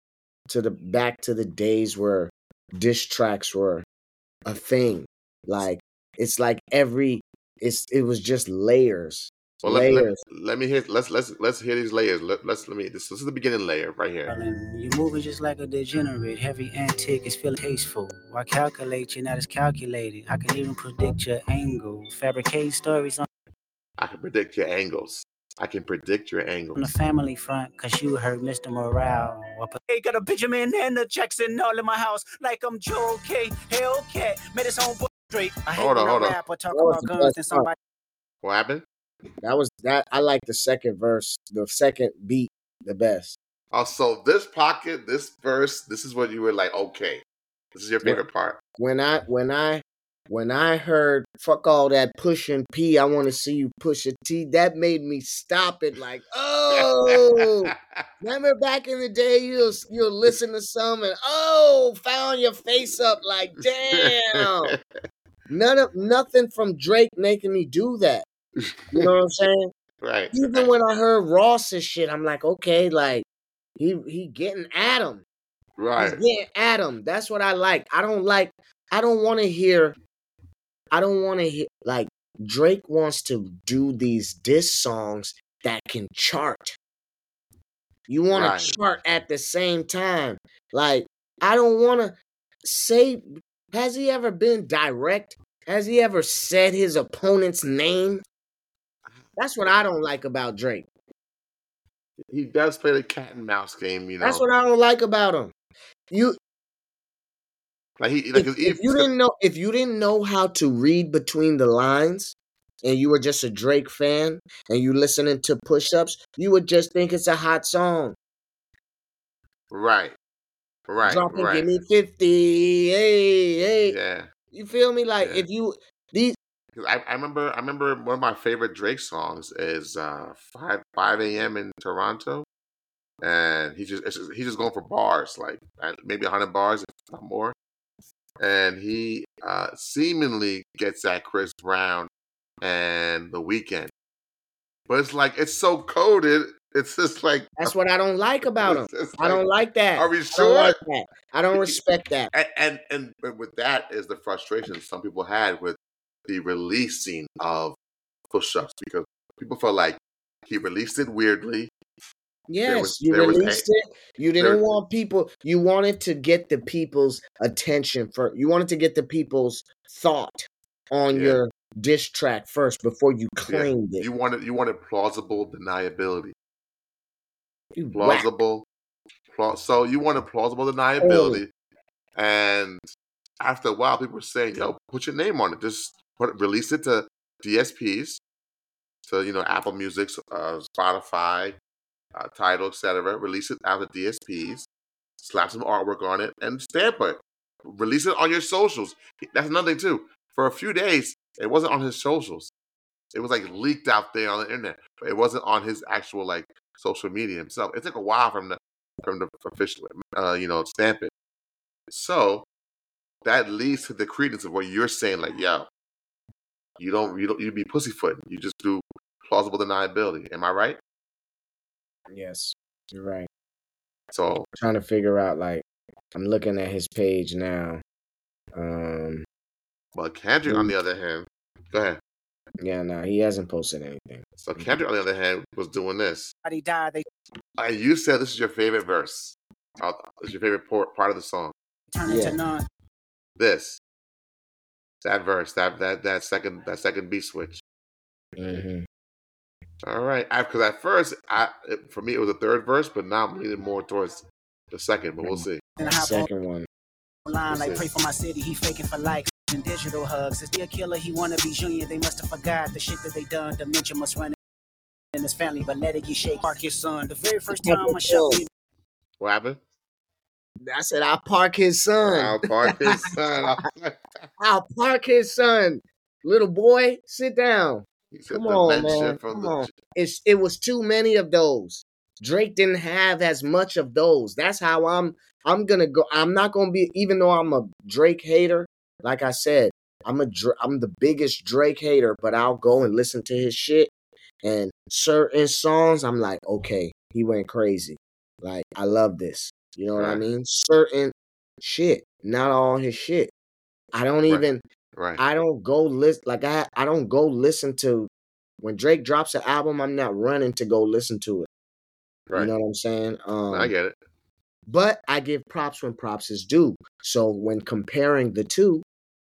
to the back to the days where diss tracks were a thing. Like it's like every it's it was just layers. Well, let, let, layers. let me hear. Let's let's let's hear these layers. Let, let's let me. This, this is the beginning layer right here. And you moving just like a degenerate. Heavy antique is feeling tasteful. Why calculate? You're not as calculated. I can even predict your angle. Fabricate stories on I can predict your angles. I can predict your angles. on the family front, cause you heard Mister Morale. Hey, got a Benjamin and the Jackson all in my house, like I'm Joe K. Hellcat, made his own book straight. I hate Hold on, when hold I on. rap or talk That was about the guns best and somebody. What happened? That was that I like the second verse, the second beat the best. Oh, so this pocket, this verse, this is what you were like, okay. This is your favorite part. When I when I when I heard fuck all that pushing P, I want to see you push a T, that made me stop it like, oh, remember back in the day you'll you'll listen to some and oh, found your face up like damn. None of nothing from Drake making me do that. You know what I'm saying? Right. Even right. when I heard Ross's shit, I'm like, okay, like he he getting at him. Right. He's getting at him. That's what I like. I don't like. I don't want to hear. I don't want to hear like Drake wants to do these diss songs that can chart. You want Right. to chart at the same time. Like I don't want to say. Has he ever been direct? Has he ever said his opponent's name? That's what I don't like about Drake. He does play the cat and mouse game, you know. That's what I don't like about him. You like he like if, he, if you didn't know if you didn't know how to read between the lines and you were just a Drake fan and you listening to push-ups, you would just think it's a hot song. Right. Right. Dropping right. give me fifty. Hey, hey. Yeah. You feel me? Like Yeah. if you these I, I remember I remember one of my favorite Drake songs is uh five five a.m. in Toronto. And he just, it's just he's just going for bars, like maybe a hundred bars, if not more. And he uh, seemingly gets at Chris Brown and The Weeknd, but it's like it's so coded. It's just like that's what I don't like about him. like, I don't like that. Are we I sure? don't like that. I don't respect that. And, and and and with that is the frustration some people had with the releasing of push-ups because people felt like he released it weirdly. Yes, was- you there was released a- it. You didn't there- want people. You wanted to get the people's attention first. You wanted to get the people's thought on Yeah. your diss track first before you Yeah. claimed it. You wanted you wanted plausible deniability. You whack. Plausible. Pla- so you wanted plausible deniability, and after a while, people were saying, "Yo, put your name on it. Just put release it to D S Ps, to you know Apple Music, uh, Spotify, uh, Tidal, et cetera. Release it out of D S Ps, slap some artwork on it, and stamp it. Release it on your socials. That's another thing too. For a few days, it wasn't on his socials. It was like leaked out there on the internet, but it wasn't on his actual like social media himself. It took a while from the from the official, uh, you know, stamp it. So that leads to the credence of what you're saying. Like, yo, you don't, you don't, you be pussyfooting. You just do plausible deniability. Am I right? Yes, you're right. So Trying to figure out like I'm looking at his page now. Um, but Kendrick, on the other hand, go ahead. yeah, no, he hasn't posted anything. So Kendrick, on the other hand, was doing this. Somebody died, they And you said this is your favorite verse. Uh, It's your favorite por- part of the song. turn Yeah. into none. This, that verse, that that that second that second beat switch. Mm-hmm. All right, because at first, I it, for me it was the third verse, but now I'm leaning more towards the second. But we'll see. And hop Second one. online like What's pray this? for my city. He faking for likes and digital hugs. Is he a killer? He wanna be Junior. They must have forgot the shit that they done. Dementia must run in his family, but let it get shake. Park his son. The very first time I shot me. What happened? I said I'll park his son. I'll park his son. I'll park his son. Little boy, sit down. He said Come on, dementia man. from Come the- on. It's it was too many of those. Drake didn't have as much of those. That's how I'm I'm gonna go. I'm not gonna be, even though I'm a Drake hater, like I said, I'm a Dra- I'm the biggest Drake hater, but I'll go and listen to his shit. And certain songs, I'm like, okay, he went crazy. Like, I love this. You know what I Right. mean? Certain shit, not all his shit. I don't Right. even. Right. I don't go list like I. I don't go listen to when Drake drops an album. I'm not running to go listen to it. Right. You know what I'm saying? Um, I get it. But I give props when props is due. So when comparing the two,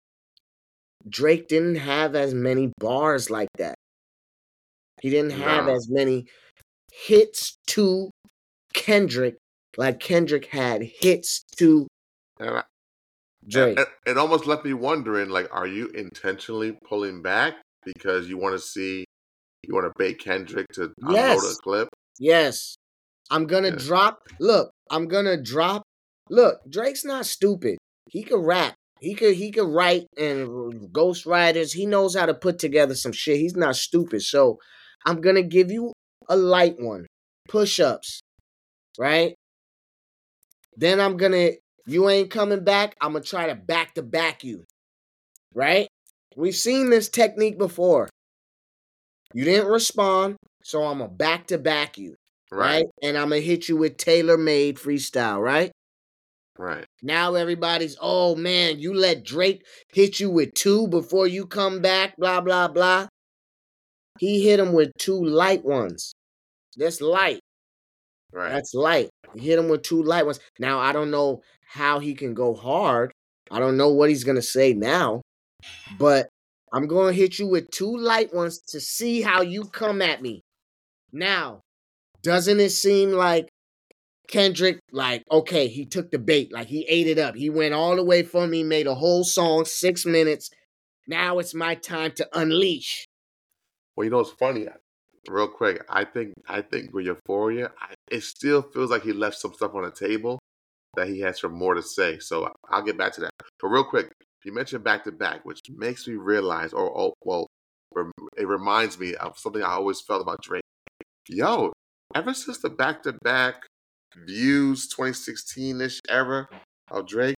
Drake didn't have as many bars like that. He didn't have No. as many hits to Kendrick like Kendrick had hits to And I, Drake. it, it almost left me wondering, like, are you intentionally pulling back because you want to see, you want to bait Kendrick to unload a Yes. clip? Yes. I'm going to Yeah. drop. Look, I'm going to drop. Look, Drake's not stupid. He could rap. He could he could write and ghost writers. He knows how to put together some shit. He's not stupid. So I'm going to give you a light one. Push-ups. Right? Then I'm going to, you ain't coming back. I'm going to try to back to back you. Right? We've seen this technique before. You didn't respond, so I'm going to back to back you. Right. Right. And I'm going to hit you with tailor-made freestyle, right? Right. Now everybody's, oh man, you let Drake hit you with two before you come back, blah, blah, blah. He hit him with two light ones. That's light. Right. That's light. He hit him with two light ones. Now, I don't know how he can go hard. I don't know what he's going to say now. But I'm going to hit you with two light ones to see how you come at me. Now, doesn't it seem like Kendrick, like, okay, he took the bait, like he ate it up. He went all the way for me, made a whole song, six minutes. Now it's my time to unleash. Well, you know, it's funny. Real quick, I think I think with Euphoria, I, it still feels like he left some stuff on the table that he has some more to say. So I'll get back to that. But real quick, you mentioned back to back, which makes me realize, or oh, well, it reminds me of something I always felt about Drake. Yo, ever since the back to back Views twenty sixteen-ish era of Drake,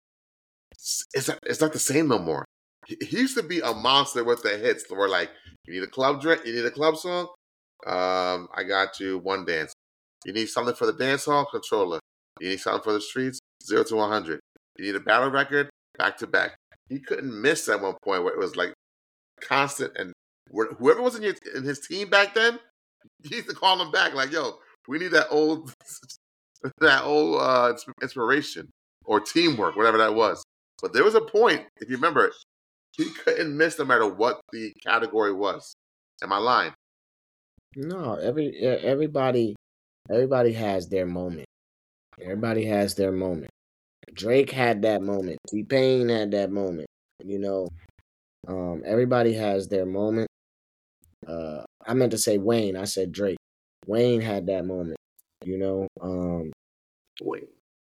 it's not, it's not the same no more. He, he used to be a monster with the hits where, like, you need a club Drake, you need a club song? Um, I got you, One Dance. You need something for the dance hall? Controller. You need something for the streets? Zero to one hundred. You need a battle record? Back to back. He couldn't miss at one point where it was like constant, and whoever was in, your, in his team back then, he used to call him back like, yo, we need that old that old uh, inspiration or teamwork, whatever that was. But there was a point, if you remember, he couldn't miss no matter what the category was. Am I lying? No, every everybody everybody has their moment. Everybody has their moment. Drake had that moment. T-Pain had that moment. You know, um, everybody has their moment. Uh, I meant to say Wayne. I said Drake. Wayne had that moment. You know, um, Wait.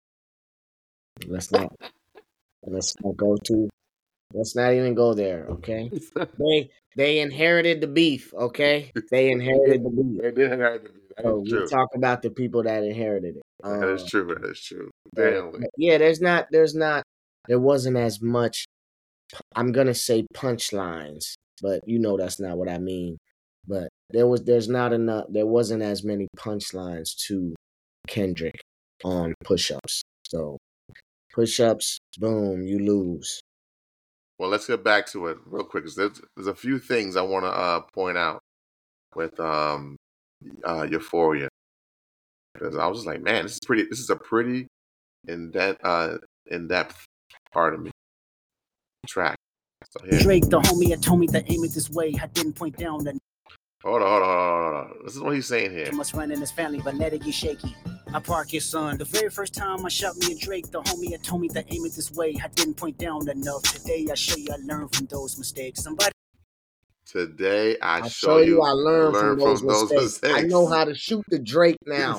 let's not let's not go to let's not even go there. Okay, they they inherited the beef. Okay, they inherited the beef. They did inherit the beef. That So is we true. talk about the people that inherited it. Um, That is true. That is true. but- Damn. but yeah, there's not there's not there wasn't as much. I'm gonna say punchlines, but you know that's not what I mean. But there was there's not enough. There wasn't as many punchlines to Kendrick on push-ups. So push-ups, boom, you lose. Well, let's get back to it real quick. 'Cause there's, there's a few things I want to uh, point out with um, uh, Euphoria. Because I was just like, man, this is pretty. This is a pretty in that uh, in depth part of me track. So here, Drake, the homie, had told me to aim it this way. I didn't point down the hold on, hold on, hold on, hold on. This is what he's saying here. must run in his family, but let it get shaky. I park his son. The very first time I shot me a Drake, the homie had told me to aim it this way. I didn't point down enough. Today I show you I learned from those mistakes. Somebody Today I I'll show you I learned learn from those from those mistakes. I mistakes. know how to shoot the Drake now.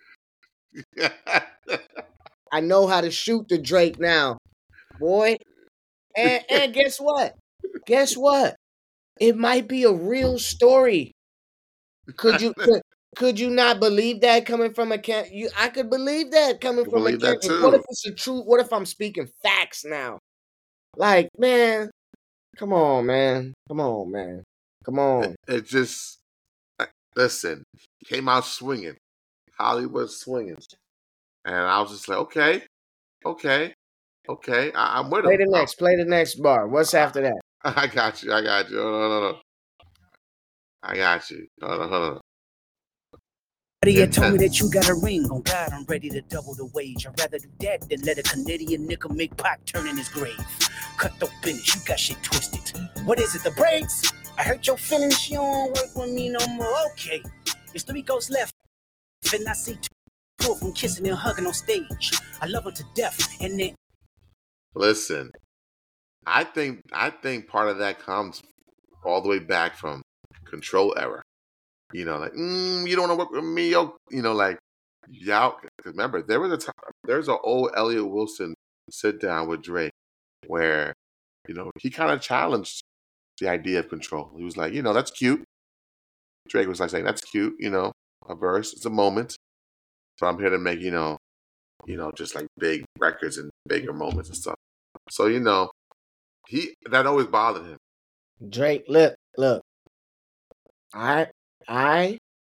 I know how to shoot the Drake now, boy. And and guess what? Guess what? It might be a real story. Could you could, could you not believe that coming from a Ken? You, I could believe that coming I from a believe that Kendrick. What if too. it's a true? What if I'm speaking facts now? Like, man, come on, man, come on, man, come on. It, it just listen. Came out swinging, Hollywood swinging, And I was just like, okay, okay, okay, I, I'm with Play him. the next. Play the next bar. What's after that? I, I got you. I got you. Hold on, hold on. I got you. Hold on, hold on. Somebody had told me that you got a ring. On God, I'm ready to double the wage. I'd rather do that than let a Canadian nigga make Pac turn in his grave. Cut the finish, you got shit twisted. What is it, the braids? I hurt your feelings, you don't work with me no more. Okay, it's three ghosts left, and I see two of them kissing and hugging on stage. I love her to death, and then... Listen, I think I think part of that comes all the way back from Control era. You know, like, mm, you don't want to work with me, yo. You know, like, yeah. Because remember, there was a time, there's an old Elliot Wilson sit down with Drake where, you know, he kind of challenged the idea of Control. He was like, you know, that's cute. Drake was like saying, that's cute, you know, a verse, it's a moment. But I'm here to make, you know, you know, just like big records and bigger moments and stuff. So, you know, he that always bothered him. Drake, look, look. I I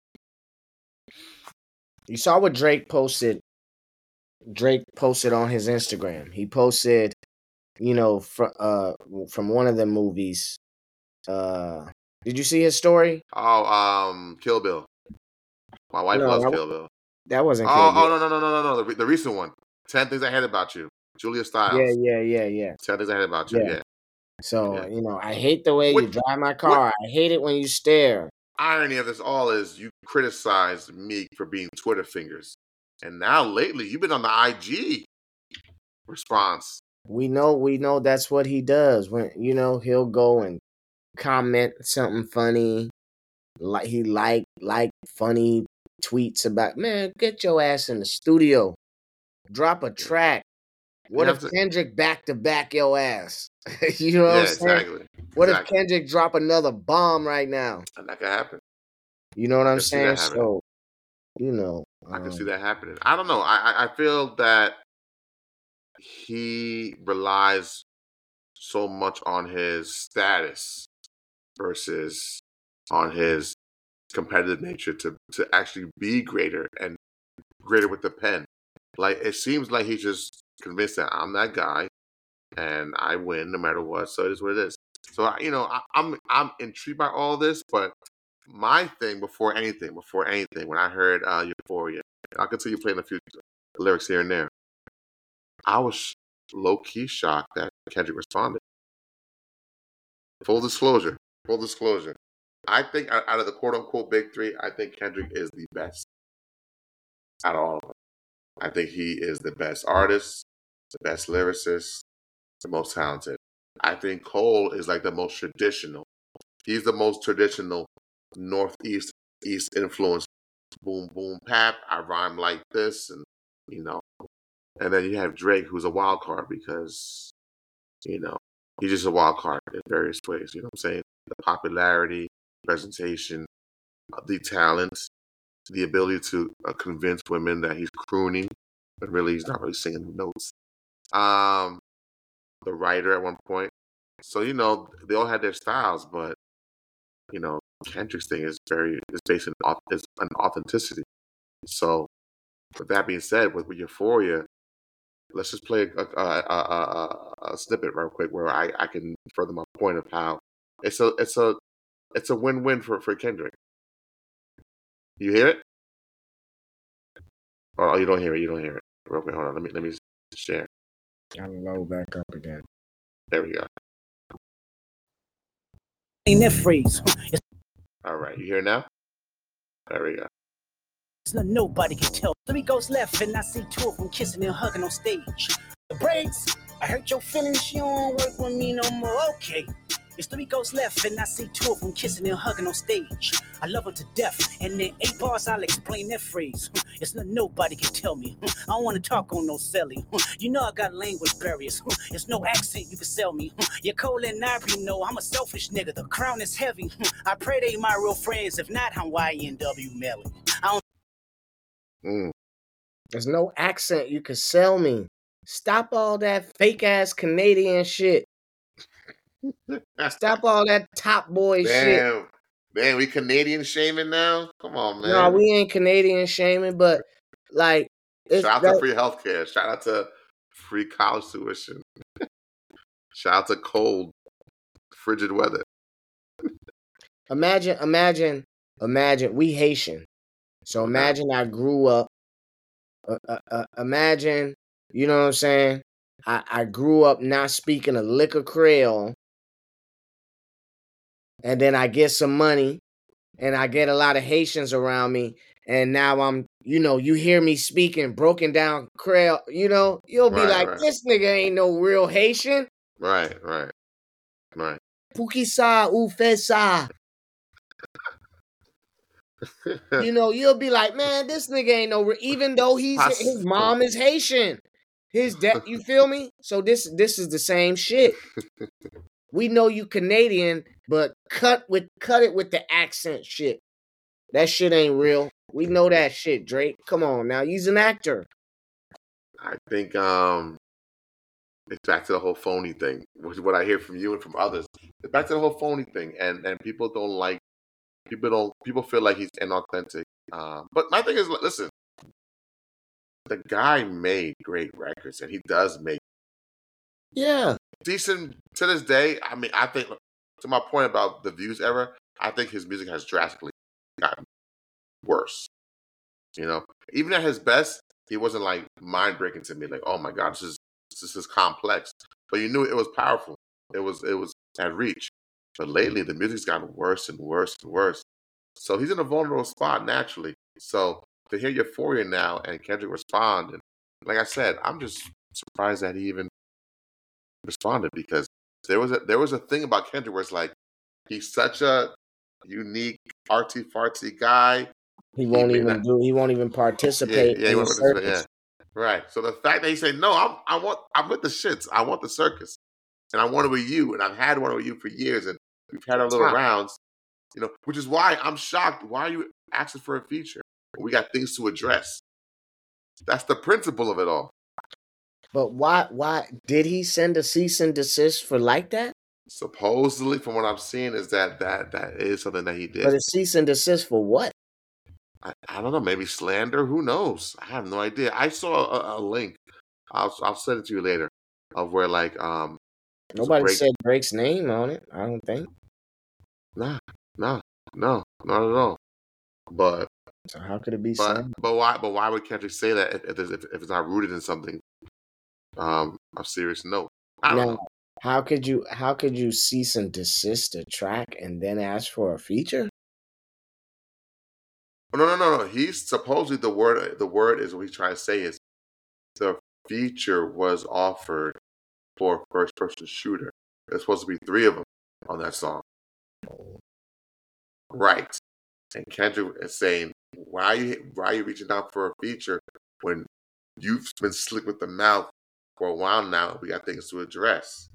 you saw what Drake posted. Drake posted on his Instagram. He posted, you know, from uh from one of the movies. Uh, did you see his story? Oh, um, Kill Bill. My wife No, loves that, Kill Bill. that wasn't Oh, Kill Bill. oh no no no no no no the, the recent one. Ten Things I Hate About You. Julia Stiles. Yeah, yeah, yeah, yeah. Ten Things I Hate About You. Yeah. Yeah. So Yeah. you know, I hate the way What- you drive my car. I hate it when you stare. Irony of this all is you criticized Meek for being Twitter fingers, and now lately you've been on the I G response. We know, we know that's what he does. When you know, he'll go and comment something funny, like he like like funny tweets about, man, get your ass in the studio, drop a track. What You if have to- Kendrick back to back your ass? You know what Yeah, I'm saying? exactly. What exactly. if Kendrick drop another bomb right now? And that could happen. You know what I I'm can see saying? that happening. So, you know, I can see um, that happening. I don't know. I I, I feel that he relies so much on his status versus on his competitive nature to to actually be greater and greater with the pen. Like it seems like he's just convinced that I'm that guy and I win no matter what. So it is what it is. So I- you know, I, I'm I'm intrigued by all this, but my thing before anything, before anything, when I heard uh, Euphoria, I could see you playing a few lyrics here and there. I was low key shocked that Kendrick responded. Full disclosure, full disclosure. I think out out of the quote unquote big three, I think Kendrick is the best out of all of them. I think he is the best artist, the best lyricist, the most talented. I think Cole is like the most traditional. He's the most traditional Northeast East influence. Boom, boom, pap. I rhyme like this, and you know. And then you have Drake, who's a wild card because, you know, he's just a wild card in various ways. You know what I'm saying? The popularity, presentation, uh, the talent, the ability to uh, convince women that he's crooning, but really he's not really singing the notes. Um, the writer at one point. So you know they all had their styles, but you know Kendrick's thing is very is based in au- is an authenticity. So with that being said, with, with Euphoria, let's just play a, a, a, a, a snippet real quick where I, I can further my point of how it's a it's a it's a win win for, for Kendrick. You hear it? Oh, you don't hear it. You don't hear it. Real quick, hold on. Let me let me share. I'll load back up again. There we go. In that phrase, All right, you hear it now? There we go. it's not nobody can tell. Three ghosts left, and I see two of them kissing and hugging on stage. The braids, I hurt your feelings, you don't work with me no more. Okay, it's three ghosts left, and I see two of them kissing and hugging on stage. I love her to death, and in eight bars I'll explain that phrase. It's not nobody can tell me. I don't want to talk on no celly. You know I got language barriers. It's no accent you can sell me. You're Cole and Ivory know I'm a selfish nigga. The crown is heavy. I pray they my real friends. If not, I'm Y N W Melly. I don't Mm. There's no accent you can sell me. Stop all that fake ass Canadian shit. Stop all that top boy shit. Damn, man, we Canadian shaming now? Come on, man. No, we ain't Canadian shaming, but like It's Shout out that, to free healthcare. Shout out to free college tuition. Shout out to cold, frigid weather. imagine, imagine, imagine. We Haitian, so Okay. imagine I grew up. Uh, uh, uh, imagine, you know what I'm saying? I, I grew up not speaking a lick of Creole, and then I get some money, and I get a lot of Haitians around me, and now I'm, you know, you hear me speaking broken down Creole, you know, you'll be Right, like, right. this nigga ain't no real Haitian. Right, right, right. Pouki sa ou fait ça. You know, you'll be like, man, this nigga ain't no re-. Even though he's his mom is Haitian. His dad, you feel me? So this this is the same shit. We know you Canadian, but cut with cut it with the accent shit. That shit ain't real. We know that shit, Drake. Come on now, he's an actor. I think um, it's back to the whole phony thing, which is what I hear from you and from others. It's back to the whole phony thing, and and people don't like. People don't. People feel like he's inauthentic. Um, but my thing is, listen, the guy made great records, and he does make Yeah. decent to this day. I mean, I think to my point about the Views era, I think his music has drastically gotten worse. You know, even at his best, he wasn't like mind breaking to me. Like, oh my god, this is this is complex. But you knew it was powerful. It was it was at reach. But lately, the music's gotten worse and worse and worse. So he's in a vulnerable spot naturally. So to hear Euphoria now and Kendrick respond, and like I said, I'm just surprised that he even responded, because there was a there was a thing about Kendrick where it's like he's such a unique artsy fartsy guy. He won't may even not- do. He won't even participate yeah, he in the won't participate, circus. yeah. Right. So the fact that he said, "No, I'm I want I'm with the shits. I want the circus, and I want it with you, and I've had one with you for years, and we've had our little Top. rounds." You know, which is why I'm shocked. Why are you asking for a feature? We got things to address. That's the principle of it all. But why? Why did he send a cease and desist for like that? Supposedly, from what I'm seeing, is that that that is something that he did. But a cease and desist for what? I, I don't know, maybe slander. Who knows? I have no idea. I saw a, a link. I'll I'll send it to you later, of where like um there's a Nobody break- said Drake's name on it. I don't think. Nah, no, no, not at all. But So how could it be but slander? but why but why would Kendrick say that if, if, it's- if, if it's not rooted in something um of serious note? I don't Now, know. how could you? How could you cease and desist a track and then ask for a feature? No, no, no, no. He's supposedly the word. The word is what he's trying to say is the feature was offered for first person shooter. There's supposed to be three of them on that song. Right. And Kendrick is saying, why are you why are you reaching out for a feature when you've been slick with the mouth for a while now? We got things to address.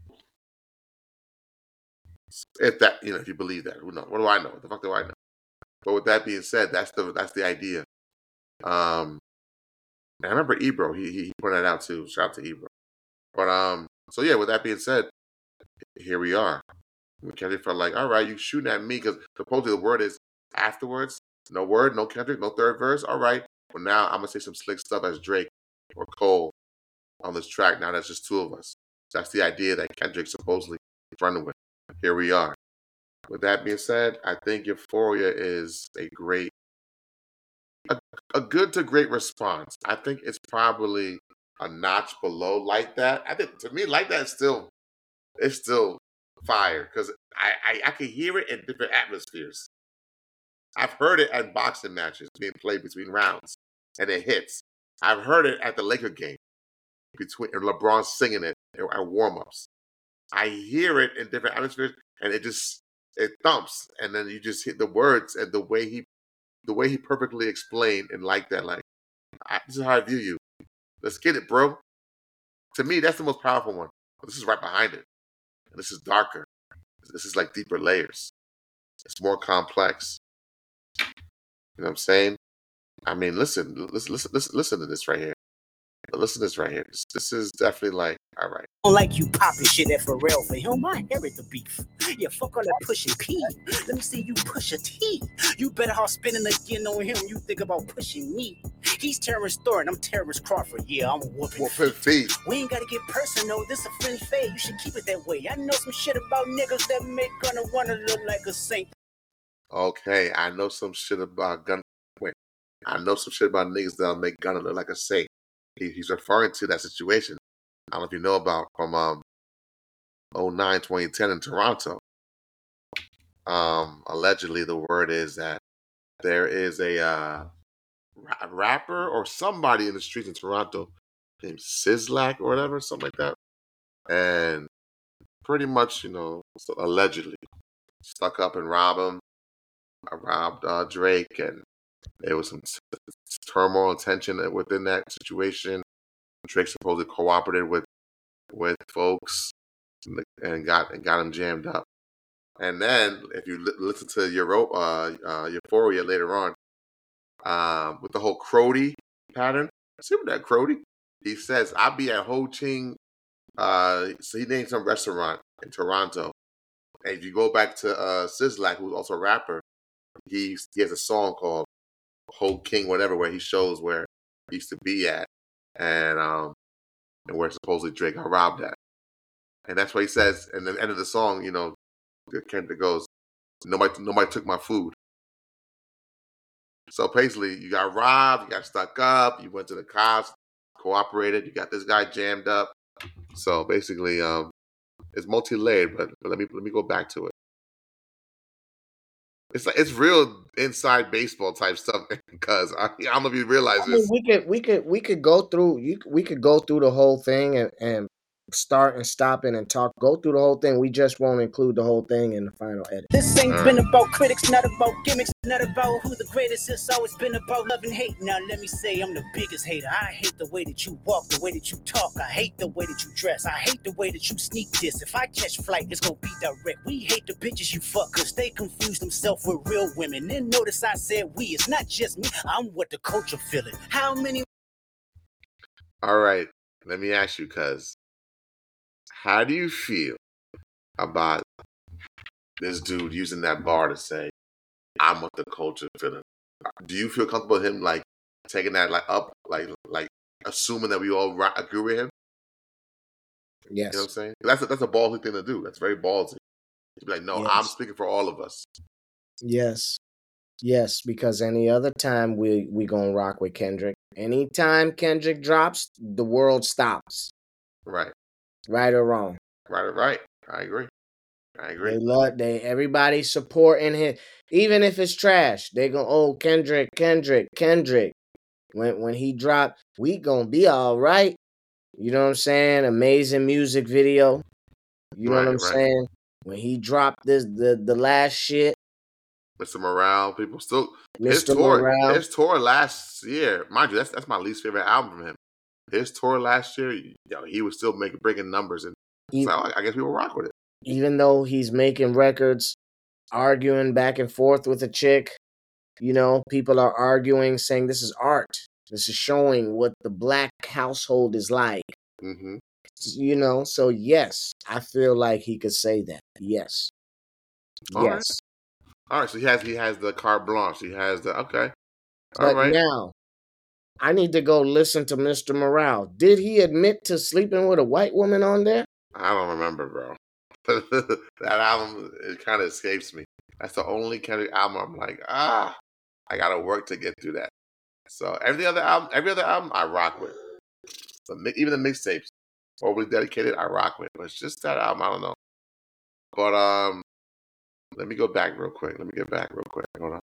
If that, you know, if you believe that, who knows? What do I know? What the fuck do I know? But with that being said, that's the that's the idea. Um, and I remember Ebro. He he pointed that out too. Shout out to Ebro. But um, so yeah. With that being said, here we are. Kendrick felt like, all right, you shooting at me because supposedly the word is afterwards. No word, no Kendrick, no third verse. All right, but now I'm gonna say some slick stuff as Drake or Cole on this track. Now that's just two of us. That's the idea that Kendrick supposedly is running with. Here we are. With that being said, I think Euphoria is a great, a, a good to great response. I think it's probably a notch below Like That. I think to me, Like That is still, it's still fire because I, I I can hear it in different atmospheres. I've heard it at boxing matches being played between rounds, and it hits. I've heard it at the Laker game between LeBron singing it at warm-ups. I hear it in different atmospheres, and it just it thumps, and then you just hit the words and the way he, the way he perfectly explained and like that. Like I, this is how I view you. Let's get it, bro. To me, that's the most powerful one. But this is right behind it, and this is darker. This is like deeper layers. It's more complex. You know what I'm saying? I mean, listen, listen, listen, listen, listen to this right here. Listen to this right here. This, this is definitely like, all right. Don't like you popping shit at Pharrell for him. I inherit the beef. Yeah, fuck all that pushing P. Let me see you push a T. You better off spending again on him. You think about pushing me. He's Terrence Thornton, I'm Terrence Crawford. Yeah, I'm whooping. Whooping feet. We ain't gotta get personal, this a friendly fade. You should keep it that way. I know some shit about niggas that make Gunna wanna look like a saint. Okay, I know some shit about Gunna. Wait, I know some shit about niggas that'll make Gunna look like a saint. He, he's referring to that situation. I don't know if you know about from um oh nine, twenty ten in Toronto. Um, allegedly, the word is that there is a uh, ra- rapper or somebody in the streets in Toronto named Sizzlack or whatever, something like that. And pretty much, you know, so allegedly stuck up and robbed him. I robbed uh, Drake, and there was some t- turmoil and tension within that situation. Drake supposedly cooperated with with folks and got and got him jammed up. And then, if you li- listen to Euro, uh, uh, Euphoria later on, um, with the whole Crody pattern, see what that Crody? He says, "I'll be at Ho Ching." Uh, so he named some restaurant in Toronto. And if you go back to uh, Sizzlack, who's also a rapper, he he has a song called Ho King, whatever, where he shows where he used to be at, and um, and where supposedly Drake got robbed at. And that's what he says. And at the end of the song, you know, Kendrick goes, "Nobody, nobody took my food." So basically, you got robbed, you got stuck up, you went to the cops, cooperated, you got this guy jammed up. So basically, um, it's multi-layered. But, but let me let me go back to it. It's like it's real inside baseball type stuff because I, I don't know if you realize I mean, this. we could we could we could go through you we could go through the whole thing and, and start and stop it and talk go through the whole thing. We just won't include the whole thing in the final edit. This ain't All been right. about critics, not about gimmicks, not about who the greatest. It's always been about love and hate. Now let me say I'm the biggest hater. I hate the way that you walk, the way that you talk. I hate the way that you dress. I hate the way that you sneak this. If I catch flight, it's gonna be direct. We hate the bitches you fuck, cause they confuse themselves with real women. Then notice I said we, it's not just me. I'm what the culture feeling. How many All right. Let me ask you, cuz, how do you feel about this dude using that bar to say, "I'm what the culture feeling"? Do you feel comfortable with him like taking that like up, like like assuming that we all ri- agree with him? You know what I'm Yes. saying? That's a, that's a ballsy thing to do. That's very ballsy. To be like, no, I'm Yes. speaking for all of us. Yes. Yes, because any other time we we gonna rock with Kendrick. Anytime Kendrick drops, the world stops. Right, Right or wrong. right, right. I agree. I agree. They love they everybody supporting him. Even if it's trash, they go, oh Kendrick, Kendrick, Kendrick. When when he dropped, we gonna be all right. You know what I'm saying? Amazing music video. You know Right, what I'm right. saying? When he dropped this the the last shit, Mister Morale, people still his Mister tour, Morale. his tour last year, mind you, that's that's my least favorite album from him. His tour last year, you know, he was still making breaking numbers, and He, so I, I guess people rock with it. even though he's making records, arguing back and forth with a chick, you know, people are arguing, saying this is art. This is showing what the black household is like. Mm-hmm. You know, so yes, I feel like he could say that. Yes. All right. Yes. All right, so he has he has the carte blanche. He has the okay. All But right. now, I need to go listen to Mister Morale. Did he admit to sleeping with a white woman on there? I don't remember, bro. That album, it kind of escapes me. That's the only Kendrick album I'm like, ah, I gotta work to get through that. So every other album, every other album, I rock with. So mi- even the mixtapes, overly dedicated, I rock with. But it's just that album, I don't know. But um, let me go back real quick. Let me get back real quick. Hold on.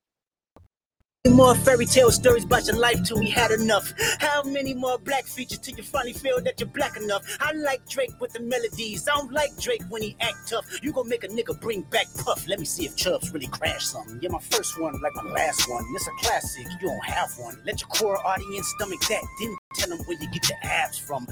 more fairy tale stories about your life till we had enough? How many more black features till you finally feel that you're black enough? I like Drake with the melodies. I don't like Drake when he act tough. You gon' make a nigga bring back Puff. Let me see if Chubbs really crashed something. Yeah, my first one like my last one. It's a classic. You don't have one. Let your core audience stomach that. Then tell them where you get your abs from.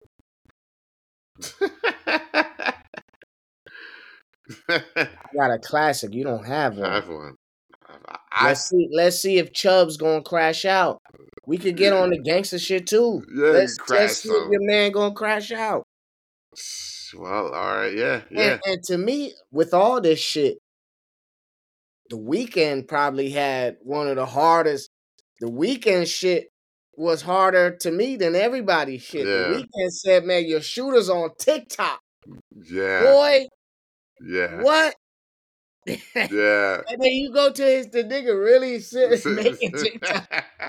I got a classic. You don't have one. Have one. I, Let's see. Let's see if Chubb's gonna crash out. We could get on the gangster shit too. Yeah, you let's, crash let's see if some. your man gonna crash out. Well, all right, yeah, yeah. And, and to me, with all this shit, The Weeknd probably had one of the hardest The Weeknd shit was harder to me than everybody's shit. Yeah. The Weeknd said, man, your shooter's on TikTok. Yeah. Boy, Yeah. what? Yeah. And then you go to his, the nigga really sit, making TikTok.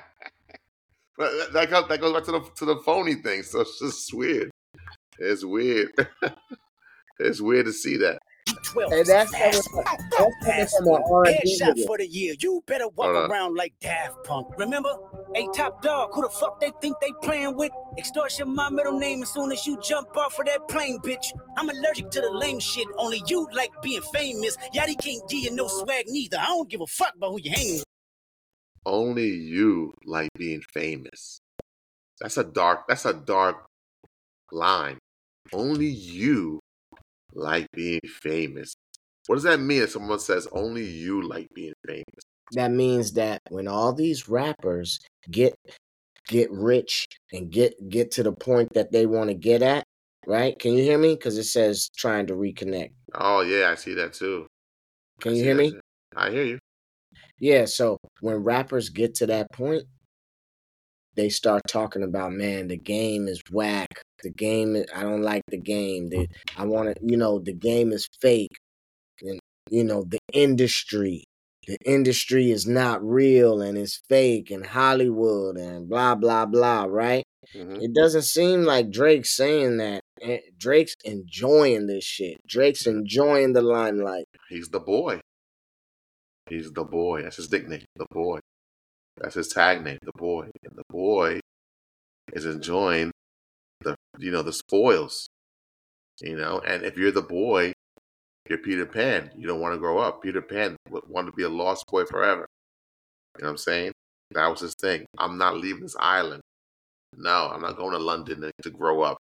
But that goes, that goes back to the to the phony thing. So it's just weird. It's weird. It's weird to see that. And that's coming from, that's coming from an R and B Headshot nigga. for the year. You better walk Hold on. around like Daft Punk. Remember? Hey, Top Dog, who the fuck they think they playing with? Extortion my middle name as soon as you jump off of that plane, bitch. I'm allergic to the lame shit. Only you like being famous. Yachty can't give you no swag neither. I don't give a fuck about who you hanging with. Only you like being famous. That's a dark. That's a dark line. Only you like being famous. What does that mean if someone says only you like being famous? That means that when all these rappers get get rich and get get to the point that they want to get at, right? Can you hear me? Because it says trying to reconnect. Oh yeah, I see that too. Can I you see hear that me? too. I hear you. Yeah, so when rappers get to that point, they start talking about, man, the game is whack. The game, is, I don't like the game. The, I want to, you know, the game is fake. And, you know, the industry, the industry is not real and it's fake and Hollywood and blah, blah, blah, right? Mhm. It doesn't seem like Drake's saying that. Eh, Drake's enjoying this shit. Drake's enjoying the limelight. He's the boy. He's the boy. That's his nickname, the boy. That's his tag name, the boy. And the boy is enjoying the, you know, the spoils. You know, and if you're the boy, you're Peter Pan. You don't want to grow up. Peter Pan would want to be a lost boy forever. You know what I'm saying? That was his thing. I'm not leaving this island. No, I'm not going to London to, to grow up.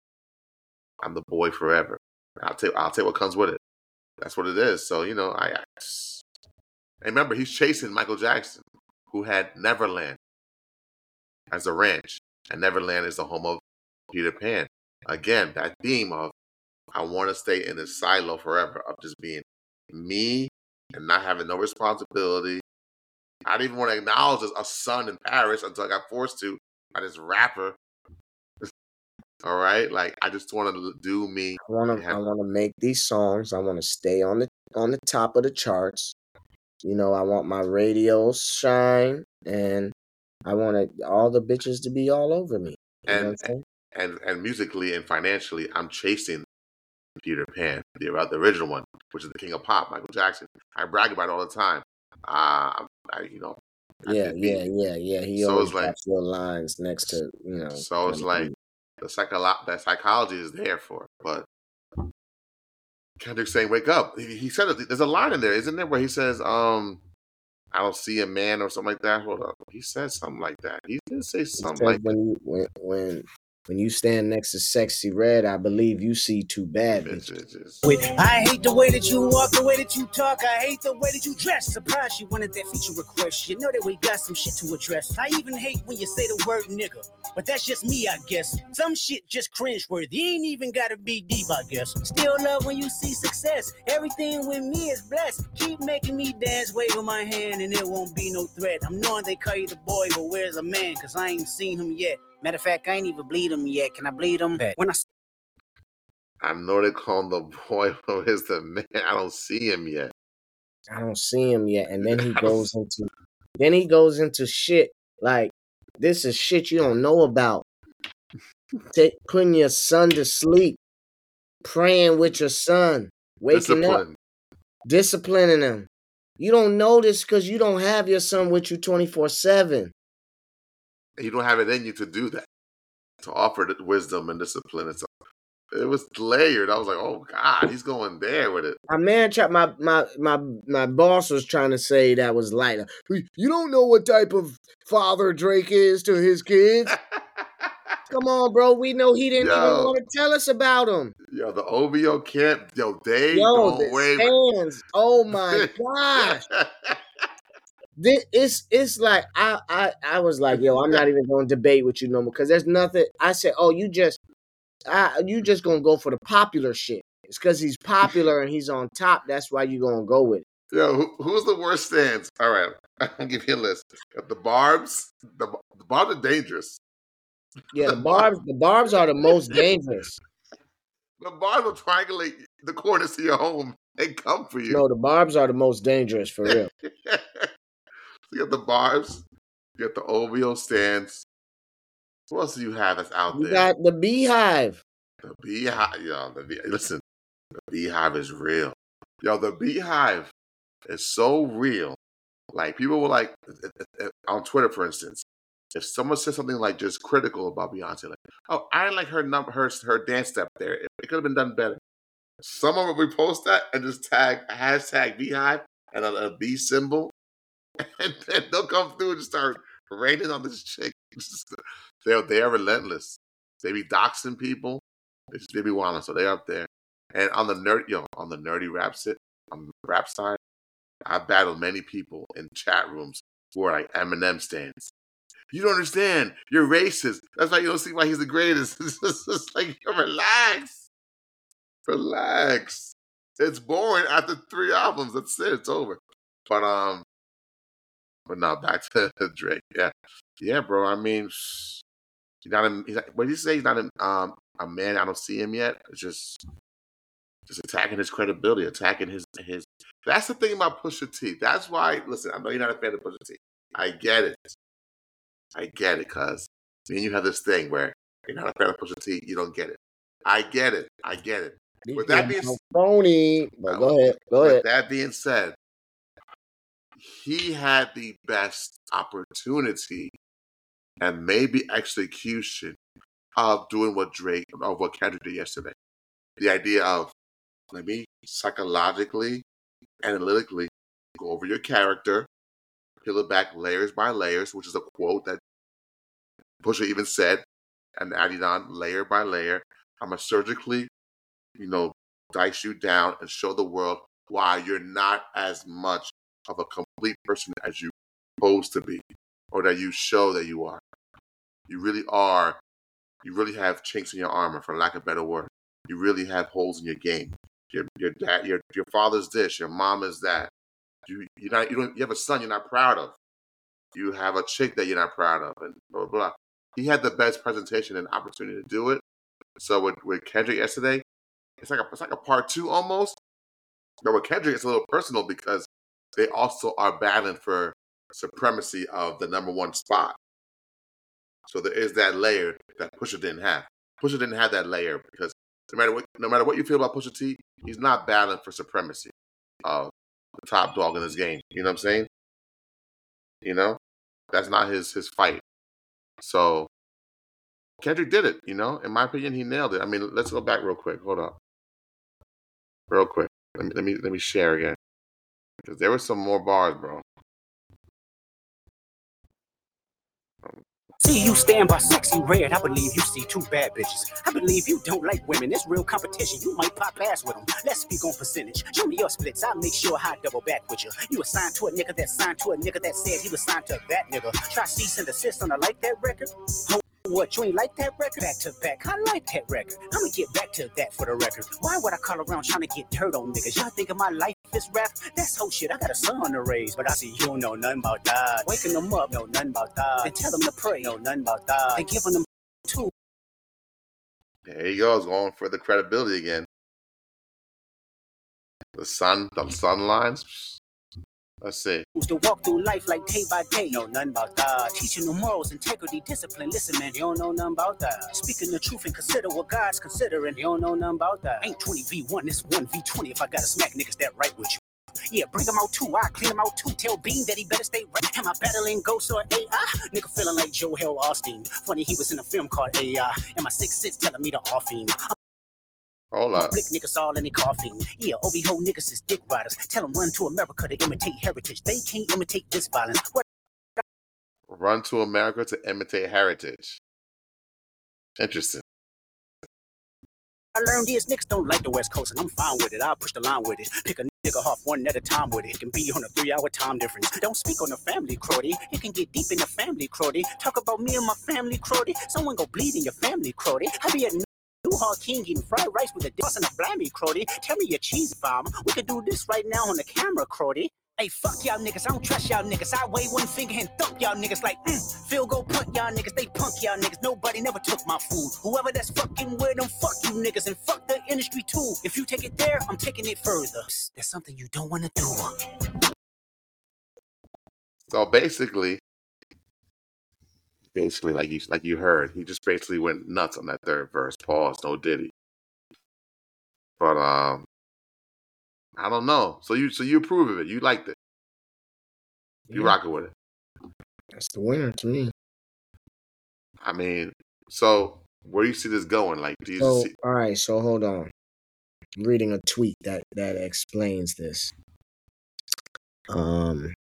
I'm the boy forever. I'll tell I'll tell you what comes with it. That's what it is. So, you know, I, I and remember, he's chasing Michael Jackson, who had Neverland as a ranch. And Neverland is the home of Peter Pan. Again, that theme of I want to stay in this silo forever of just being me and not having no responsibility. I didn't even want to acknowledge a son in Paris until I got forced to by this rapper. All right, like I just want to do me. I want to. I want to make these songs. I want to stay on the on the top of the charts. You know, I want my radio shine, and I want to, all the bitches to be all over me. You know what I'm And saying? and and musically and financially, I'm chasing Peter Pan, the, the original one, which is the king of pop, Michael Jackson. I brag about it all the time. Uh, I, you know. I Yeah, could be- yeah, yeah, yeah. He So always it's like- drops little lines next to, you know. So it's um, like the psycholo- that psychology is there for it, but Kendrick's saying, "Wake up!" He, he said it. There's a line in there, isn't there, where he says, "Um, I don't see a man" or something like that. Hold up, he said something like that. He did say he something says like when you when when when you stand next to Sexy Red, I believe you see two bad that. bitches. Bitches. With, I hate the way that you walk, the way that you talk. I hate the way that you dress. Surprised you wanted that feature request. You know that we got some shit to address. I even hate when you say the word nigga, but that's just me, I guess. Some shit just cringeworthy. Ain't even gotta be deep, I guess. Still love when you see success. Everything with me is blessed. Keep making me dance, waving my hand, and it won't be no threat. I'm knowing they call you the boy, but where's the man? Cause I ain't seen him yet. Matter of fact, I ain't even bleed him yet. Can I bleed him? When I I know they call him the boy, but is the man? I don't see him yet. I don't see him yet. And then he I don't goes into then he goes into shit like this is shit you don't know about. Take, putting your son to sleep, praying with your son, waking up, Discipline. disciplining him. You don't know this because you don't have your son with you twenty-four seven. You don't have it in you to do that, to offer the wisdom and discipline and stuff. It was layered. I was like, oh God, he's going there with it. My man, tried, my my my my boss was trying to say that was lighter. You don't know what type of father Drake is to his kids. Come on, bro. We know he didn't Yo. even want to tell us about him. Yo, the O V O camp, yo, they Yo, don't the wait. stands. Oh my gosh. This, it's it's like I, I I was like, yo, I'm not even going to debate with you no more because there's nothing. I said, oh, you just I, you just gonna go for the popular shit. It's because he's popular and he's on top. That's why you gonna go with it. Yo, who, who's the worst stands? All right, I'll give you a list. The Barbs, the, the Barbs are dangerous. Yeah, the Barbs, the Barbs are the most dangerous. The Barbs will triangulate the corners to your home and come for you. No, the Barbs are the most dangerous, for real. So you got the Barbs, you got the O V O stands. What else do you have that's out You there? got the Beehive. The Beehive, yo, the Bee, listen, the Beehive is real. Yo, the Beehive is so real. Like, people were like, on Twitter, for instance, if someone said something like just critical about Beyonce, like, oh, I didn't like her number, her her dance step there. It, it could have been done better. Someone would repost that and just tag hashtag Beehive and a, a bee symbol, and then they'll come through and just start raining on this chick. They're they are relentless. They be doxing people. They just they be wilding, so they're up there. And on the nerd, yo, on the nerdy rap sit, on the rap side, I battled many people in chat rooms who are like Eminem stands. You don't understand. You're racist. That's why you don't see why he's the greatest. It's just, it's like, yo, relax. Relax. It's boring after three albums. That's it. It's over. But um, but now back to Drake. Yeah, yeah, bro. I mean, he's not. A, he's not what did you say? He's not a, um a man. I don't see him yet. It's just just attacking his credibility, attacking his his. That's the thing about Pusha T. That's why. Listen, I know you're not a fan of Pusha T. I get it. I get it, cuz me and you have this thing where you're not a fan of Pusha T, you don't get it. I get it. I get it. With that being said, phony, but go ahead. Go with ahead. that being said, he had the best opportunity and maybe execution of doing what Drake of what Kendrick did yesterday. The idea of let me psychologically, analytically go over your character, peel it back layers by layers, which is a quote that Pusha even said, and added on layer by layer. I'm going to surgically, you know, dice you down and show the world why you're not as much of a complete person as you're supposed to be, or that you show that you are. You really are, you really have chinks in your armor, for lack of a better word. You really have holes in your game. Your your dad, your your father's this, your mom is that. You you not you don't you have a son you're not proud of. You have a chick that you're not proud of, and blah blah blah. He had the best presentation and opportunity to do it. So with, with Kendrick yesterday, it's like a it's like a part two almost. But with Kendrick, it's a little personal because they also are battling for supremacy of the number one spot. So there is that layer that Pusha didn't have. Pusha didn't have that layer because no matter what no matter what you feel about Pusha T, he's not battling for supremacy of the top dog in this game. You know what I'm saying? You know? That's not his his fight. So Kendrick did it, you know? In my opinion, he nailed it. I mean, let's go back real quick. Hold up. Real quick. Let me let me let me share again. Because there were some more bars, bro. See you stand by sexy red. I believe you see two bad bitches. I believe you don't like women. It's real competition. You might pop ass with them. Let's speak on percentage. Show me your splits. I'll make sure I double back with you. You assigned to a nigga that signed to a nigga that said he was signed to that nigga. Try cease and desist on a like that record. What, you ain't like that record? Back to back, I like that record. I'ma get back to that for the record. Why would I call around trying to get dirt on niggas? Y'all think of my life is rap? That's whole shit. I got a son to raise, but I see you don't know nothing about that. Waking them up, know nothing about that. Then tell them to pray, know nothing about that. Then giving them two. There he goes, going for the credibility again. The sun, the sun lines. Let's see. Who's to walk through life like day by day? Know nothing about that. Teaching them morals, integrity, discipline. Listen, man, you don't know nothing about that. Speaking the truth and consider what God's considering. You don't know nothing about that. Ain't twenty v one, it's one v twenty. If I gotta smack niggas that right with you. Yeah, bring them out too. I clean them out too. Tell Bean that he better stay right. Am I battling ghosts or A I? Nigga feeling like Joe Hill Austin. Funny, he was in a film called A I. And my six six telling me to off him. Hold up. Blick niggas all in the coughing. Yeah, O B Ho niggas is dick riders. Tell them run to America to imitate heritage. They can't imitate this violence. What? Run to America to imitate heritage. Interesting. I learned is niggas don't like the West Coast, and I'm fine with it. I'll push the line with it. Pick a nigga off one at a time with it. It can be on a three-hour time difference. Don't speak on the family, Crody. It can get deep in the family, Crody. Talk about me and my family, Crody. Someone go bleed in your family, Crody. I be at new hard king eating fried rice with a diss and a blammy, Crody. Tell me your cheese bomb. We could do this right now on the camera, Crody. Hey, fuck y'all niggas, I don't trust y'all niggas. I wave one finger and thump y'all niggas like, mm, field goal punt y'all niggas, they punk y'all niggas. Nobody never took my food. Whoever that's fucking with them, fuck you niggas and fuck the industry too. If you take it there, I'm taking it further. Psst, that's something you don't want to do. So basically, basically, like you like you heard, he just basically went nuts on that third verse. Pause, no Diddy. But um, I don't know. So you so you approve of it? You liked it? You Yeah. rocking with it? That's the winner to me. I mean, so where do you see this going? Like, do you So, see? all right. So hold on. I'm reading a tweet that that explains this. Um,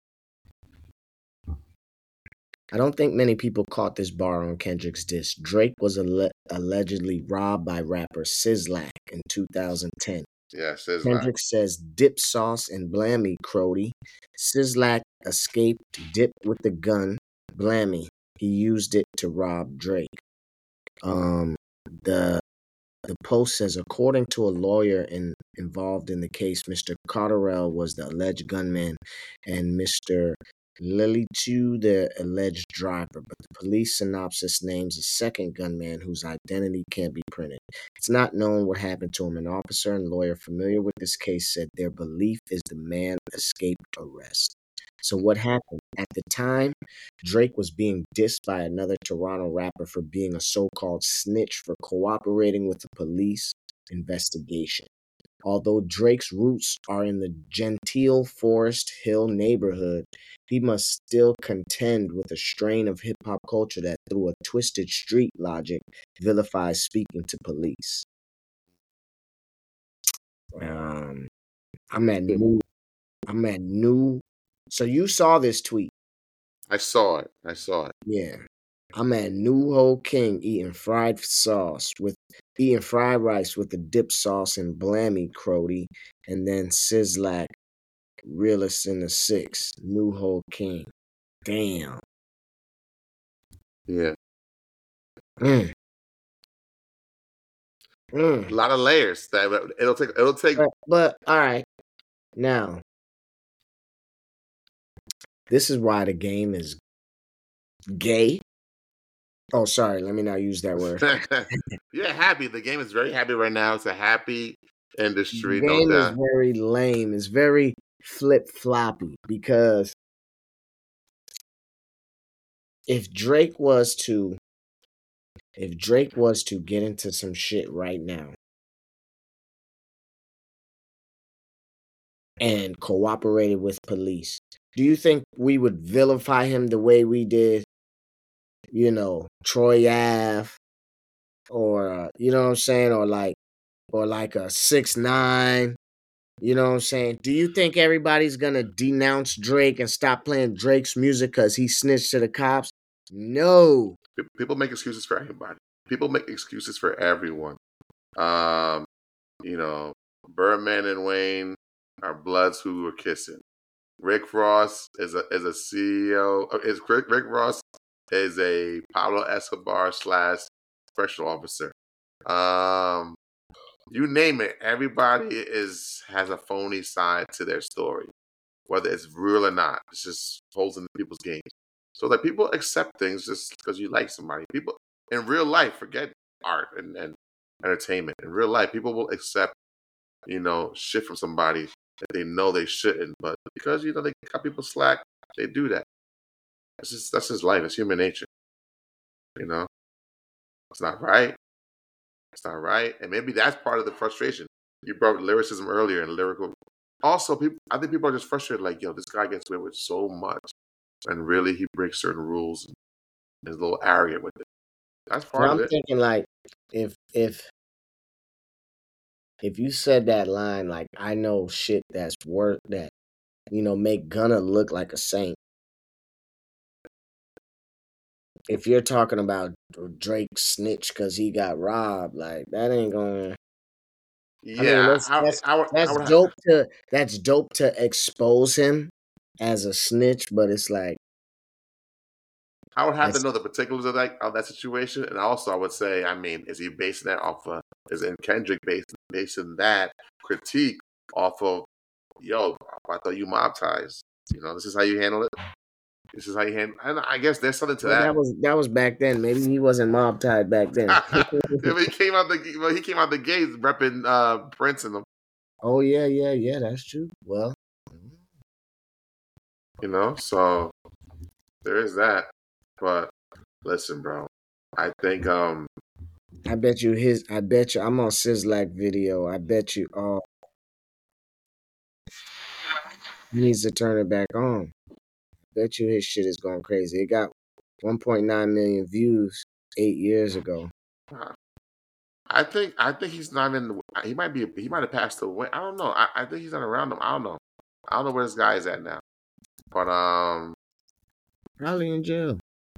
I don't think many people caught this bar on Kendrick's diss. Drake was alle- allegedly robbed by rapper Sizzlack in two thousand ten. Yeah, says Kendrick says dip sauce and blammy, Crody. Sizzlack escaped, dipped with the gun, blammy. He used it to rob Drake. Um, the the post says, according to a lawyer in, involved in the case, Mister Cotterell was the alleged gunman and Mister Lilichu the alleged driver, but the police synopsis names a second gunman whose identity can't be printed. It's not known what happened to him. An officer and lawyer familiar with this case said their belief is the man escaped arrest. So what happened? At the time, Drake was being dissed by another Toronto rapper for being a so-called snitch for cooperating with the police investigation. Although Drake's roots are in the genteel Forest Hill neighborhood, he must still contend with a strain of hip-hop culture that, through a twisted street logic, vilifies speaking to police. Um, I'm at new. I'm at new. So you saw this tweet? I saw it. I saw it. Yeah. I'm at New Ho King eating fried sauce with eating fried rice with the dip sauce and blammy, Crody, and then Sizzlack, realist in the six. New Ho King. Damn. Yeah. Mm. Mm. A lot of layers. That it'll take. It'll take. But, but all right. Now, this is why the game is gay. Oh, sorry. Let me not use that word. Yeah, happy. The game is very happy right now. It's a happy industry. The No game is doubt. very lame. It's very flip floppy because if Drake was to, if Drake was to get into some shit right now and cooperated with police, do you think we would vilify him the way we did, you know, Troy Ave, or uh, you know what I'm saying, or like, or like a six nine? You know what I'm saying? Do you think everybody's gonna denounce Drake and stop playing Drake's music because he snitched to the cops? No. People make excuses for everybody. People make excuses for everyone. Um, you know, Birdman and Wayne are bloods who were kissing. Rick Ross is a is a C E O. Is Rick, Rick Ross is a Pablo Escobar slash special officer. Um, you name it. Everybody is has a phony side to their story, whether it's real or not. It's just holes in people's games. So that people accept things just because you like somebody. People in real life, forget art and, and entertainment. In real life, people will accept, you know, shit from somebody that they know they shouldn't, but because you know they cut people slack, they do that. That's just that's just life. It's human nature. You know, it's not right. It's not right, and maybe that's part of the frustration. You brought lyricism earlier and lyrical. Also, people, I think people are just frustrated. Like, yo, this guy gets away with so much, and really he breaks certain rules and is a little arrogant with it. That's part Well, of I'm it. thinking like if if if you said that line, like I know shit that's worth that, you know, make Gunna look like a saint. If you're talking about Drake snitch because he got robbed, like that ain't going. Yeah, I mean, that's I, I, that's I would, I that's would have, dope to that's dope to expose him as a snitch, but it's like I would have to That's, know the particulars of that of that situation, and also I would say, I mean, is he basing that off of? Is in Kendrick basing basing that critique off of? Yo, I thought you mob ties. You know, this is how you handle it. This is how you handle. And I guess there's something to well, that. that was that was back then. Maybe he wasn't mob tied back then. Yeah, but he came out the well, he came out the gates repping uh, Prince and them. Oh yeah, yeah, yeah. That's true. Well, You know, so there is that. But listen, bro, I think um I bet you his. I bet you. I'm on Sizzlack video. I bet you. Oh, he needs to turn it back on. Bet you his shit is going crazy. It got one point nine million views eight years ago. I think I think he's not in. The, he might be. He might have passed away. I don't know. I, I think he's not around them. I don't know. I don't know where this guy is at now. But um, Probably in jail.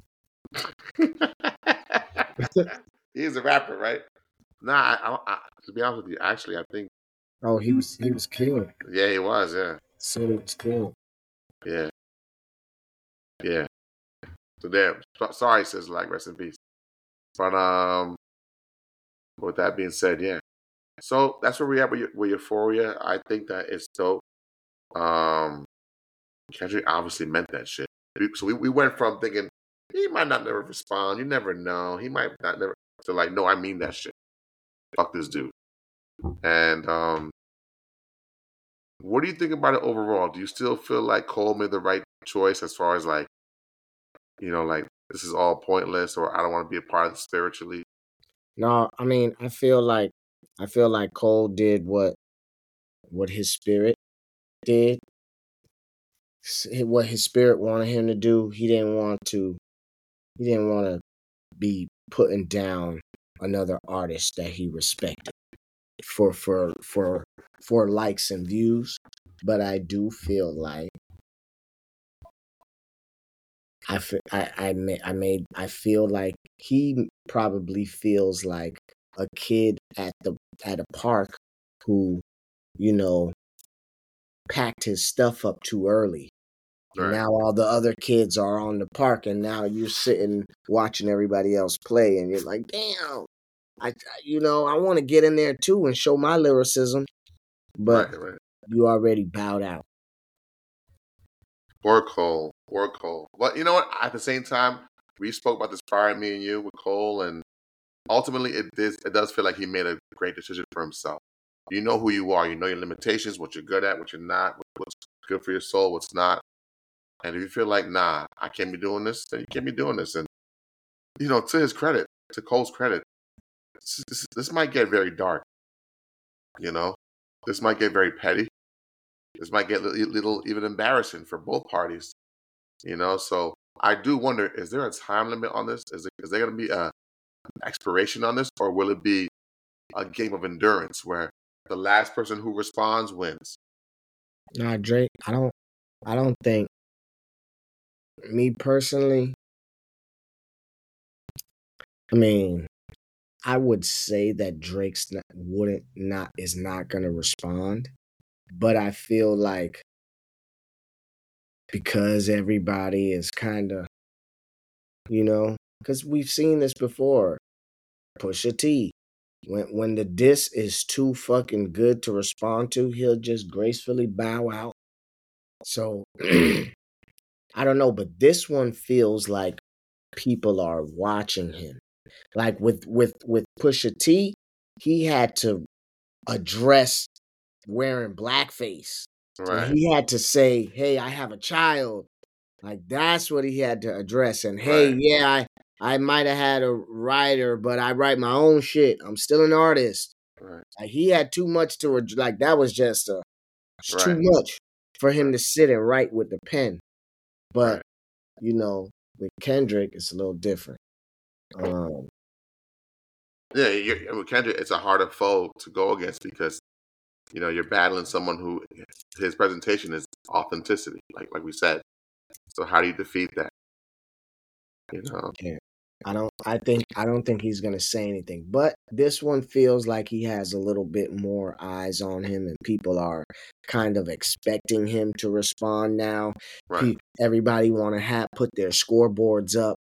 he's a rapper, right? Nah, I, I, I, to be honest with you, actually, I think. Oh, he was he was killed. Yeah, he was. Yeah, So he was killed. yeah, yeah. So damn. So, sorry, says like rest in peace. But um, with that being said, yeah. So that's where we at with, with Euphoria. I think that it's dope. Um, Kendrick obviously meant that shit. So we, we went from thinking he might not never respond. You never know. He might not never. So like, no, I mean that shit. Fuck this dude. And um, what do you think about it overall? Do you still feel like Cole made the right choice as far as like, you know, like this is all pointless, or I don't want to be a part of it spiritually? No, I mean, I feel like I feel like Cole did what what his spirit did. S- What his spirit wanted him to do. He didn't want to. He didn't want to be putting down another artist that he respected for for for for likes and views. But I do feel like I fe- I I made, I made I feel like he probably feels like a kid at the at a park who, you know, packed his stuff up too early. And Right. now all the other kids are on the park, and now you're sitting watching everybody else play, and you're like, damn, I, I- you know, I want to get in there too and show my lyricism, but Right, right. you already bowed out. Or Cole, or Cole. But you know what? At the same time, we spoke about this prior, me and you, with Cole, and ultimately, it is, it does feel like he made a great decision for himself. You know who you are. You know your limitations, what you're good at, what you're not, what's good for your soul, what's not. And if you feel like, nah, I can't be doing this, then you can't be doing this. And you know, to his credit, to Cole's credit, this, this, this might get very dark. You know, this might get very petty. This might get a little, little even embarrassing for both parties. You know, so I do wonder: is there a time limit on this? Is, it, is there going to be a expiration on this, or will it be a game of endurance where the last person who responds wins? Nah, Drake, I don't, I don't think, me personally, I mean, I would say that Drake's not, wouldn't not is not gonna respond, but I feel like because everybody is kind of, you know, because we've seen this before. Pusha T, when when the diss is too fucking good to respond to, he'll just gracefully bow out. So I don't know, but this one feels like people are watching him. Like with with with Pusha T, he had to address wearing blackface. And Right, he had to say, "Hey, I have a child." Like that's what he had to address. And hey, right, yeah, I I might have had a writer, but I write my own shit. I'm still an artist. right, Like he had too much to ad- like that was just a it's too right, much for him right, to sit and write with the pen. But right. you know, with Kendrick, it's a little different. Um, Yeah, you're, with Kendrick, it's a harder foe to go against because you know you're battling someone who his presentation is authenticity, like like we said. So how do you defeat that? You know, yeah. I don't I think I don't think he's gonna say anything. But this one feels like he has a little bit more eyes on him and people are kind of expecting him to respond now. right, Pe- everybody wanna have put their scoreboards up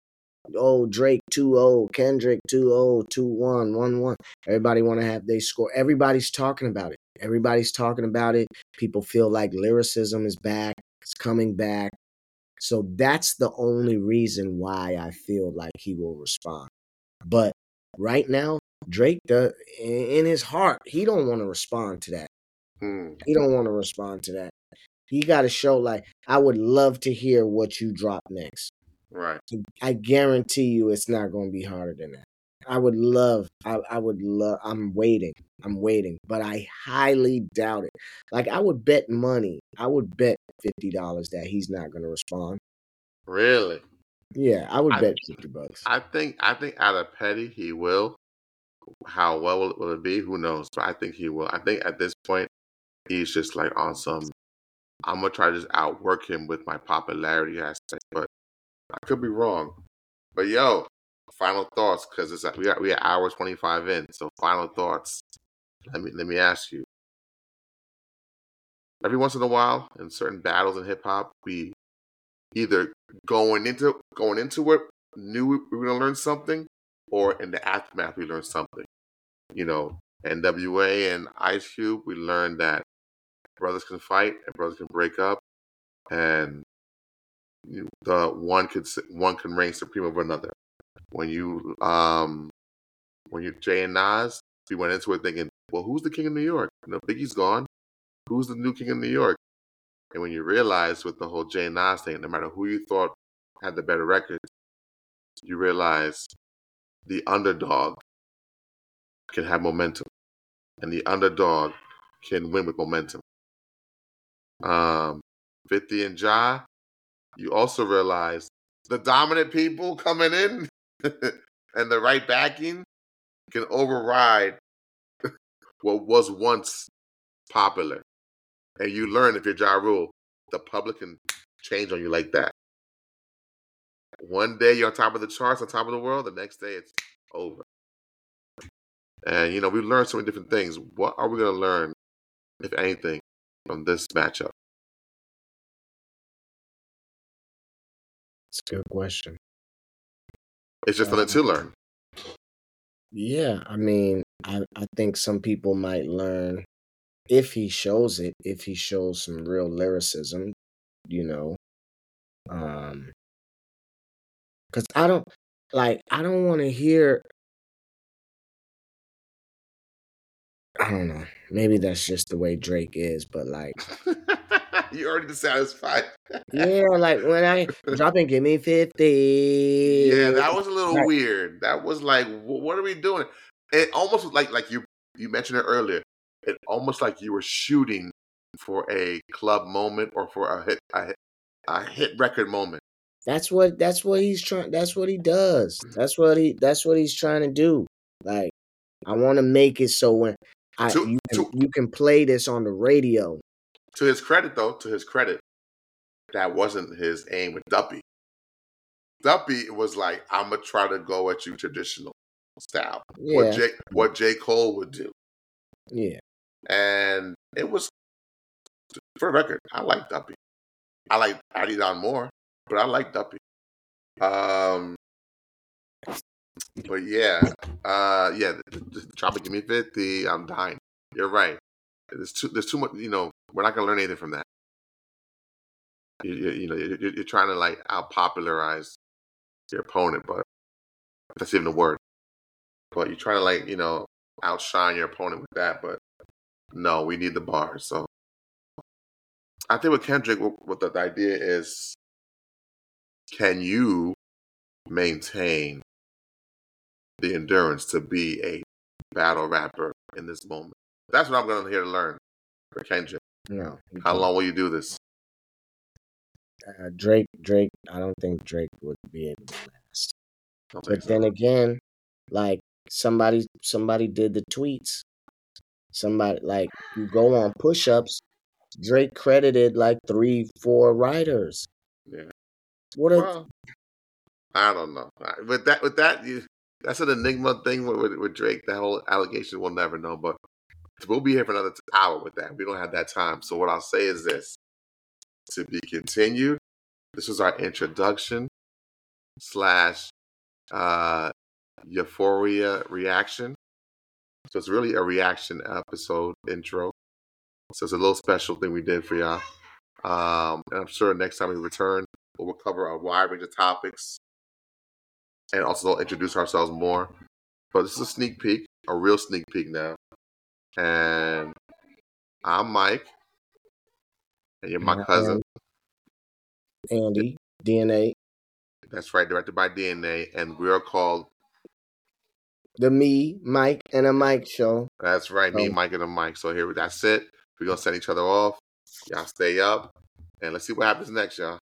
oh, Drake two oh, Kendrick two oh, two one, one one. Everybody want to have they score. Everybody's talking about it. Everybody's talking about it. People feel like lyricism is back. It's coming back. So that's the only reason why I feel like he will respond. But right now, Drake, does, in his heart, he don't want to respond to that. Hmm. He don't want to respond to that. He got to show like, I would love to hear what you drop next. Right. I guarantee you it's not going to be harder than that. I would love, I, I would love, I'm waiting, I'm waiting, but I highly doubt it. Like, I would bet money, I would bet fifty dollars that he's not going to respond. Really? Yeah, I would I, bet fifty bucks. I think I think out of petty he will. How well will it, will it be? Who knows? But I think he will. I think at this point he's just like on some. I'm gonna try to just outwork him with my popularity aspect, but I could be wrong. But yo, final thoughts because it's we got we at hour twenty-five in. So final thoughts. Let me let me ask you. Every once in a while, in certain battles in hip hop, we either going into going into it knew we were gonna learn something, or in the aftermath we learned something. You know, N W A and Ice Cube, we learned that brothers can fight and brothers can break up, and you know, the one could one can reign supreme over another. When you um when you Jay and Nas, we went into it thinking, well, who's the king of New York? You know, Biggie's gone. Who's the new king of New York? And when you realize with the whole Jay and Nas thing, no matter who you thought had the better record, you realize the underdog can have momentum, and the underdog can win with momentum. Um, fifty and Ja, you also realize the dominant people coming in and the right backing can override what was once popular. And you learn if you're Ja Rule, the public can change on you like that. One day you're on top of the charts, on top of the world, the next day it's over. And, you know, we learned so many different things. What are we going to learn, if anything, from this matchup? It's a good question. It's just Uh, something to learn. Yeah, I mean, I, I think some people might learn if he shows it, if he shows some real lyricism, you know. Um, because I don't like I don't want to hear. I don't know. Maybe that's just the way Drake is, but like, You already dissatisfied. yeah, like when I drop and give me Yeah, fifty. that was a little Like, weird. That was like, wh- what are we doing? It almost was like like you you mentioned it earlier. It almost like you were shooting for a club moment or for a hit a hit, a hit record moment. that's what that's what he's trying. That's what he does. That's what he that's what he's trying to do. Like, I want to make it so when I To you can to you can play this on the radio. to his credit though, to his credit, that wasn't his aim with Duppy. Duppy was like, I'm gonna try to go at you traditional style. What Yeah, J what J. Cole would do. yeah. And it was, for the record, I like Duppy. I like Adidon more, but I like Duppy. Um, but yeah, uh, yeah, the, the, the Tropic Give Me fifty, I'm dying. You're right. There's too, there's too much, you know, we're not going to learn anything from that. You, you, you know, you're, you're trying to like out popularize your opponent, but that's even a word. But you're trying to like, you know, outshine your opponent with that, but no, we need the bars. So I think with Kendrick, what, what the idea is, can you maintain the endurance to be a battle rapper in this moment? That's what I'm going to here to learn for Kendrick. No, you How can't. long will you do this? Uh, Drake, Drake. I don't think Drake would be able to last. Don't think But so. then again, like somebody, somebody did the tweets. Somebody like you go on push-ups. Drake credited like three, four writers. Yeah. What a Well, I don't know. I- With that, with that, you, that's an enigma thing with, with, with Drake. That whole allegation, we'll never know. But we'll be here for another hour with that. We don't have that time. So what I'll say is this: to be continued. This was our introduction slash uh, Euphoria reaction. So it's really a reaction episode intro. So it's a little special thing we did for y'all. Um, and I'm sure next time we return, we'll cover a wide range of topics and also introduce ourselves more. But this is a sneak peek, a real sneak peek now. And I'm Mike, and you're my And I cousin. am Andy, D N A. That's right, directed by D N A, and we're called. The Me, Mike, and a Mike show. That's right, me, Oh. Mike, and the Mike. So here, that's it. We're gonna send each other off. Y'all stay up, and let's see what happens next, y'all.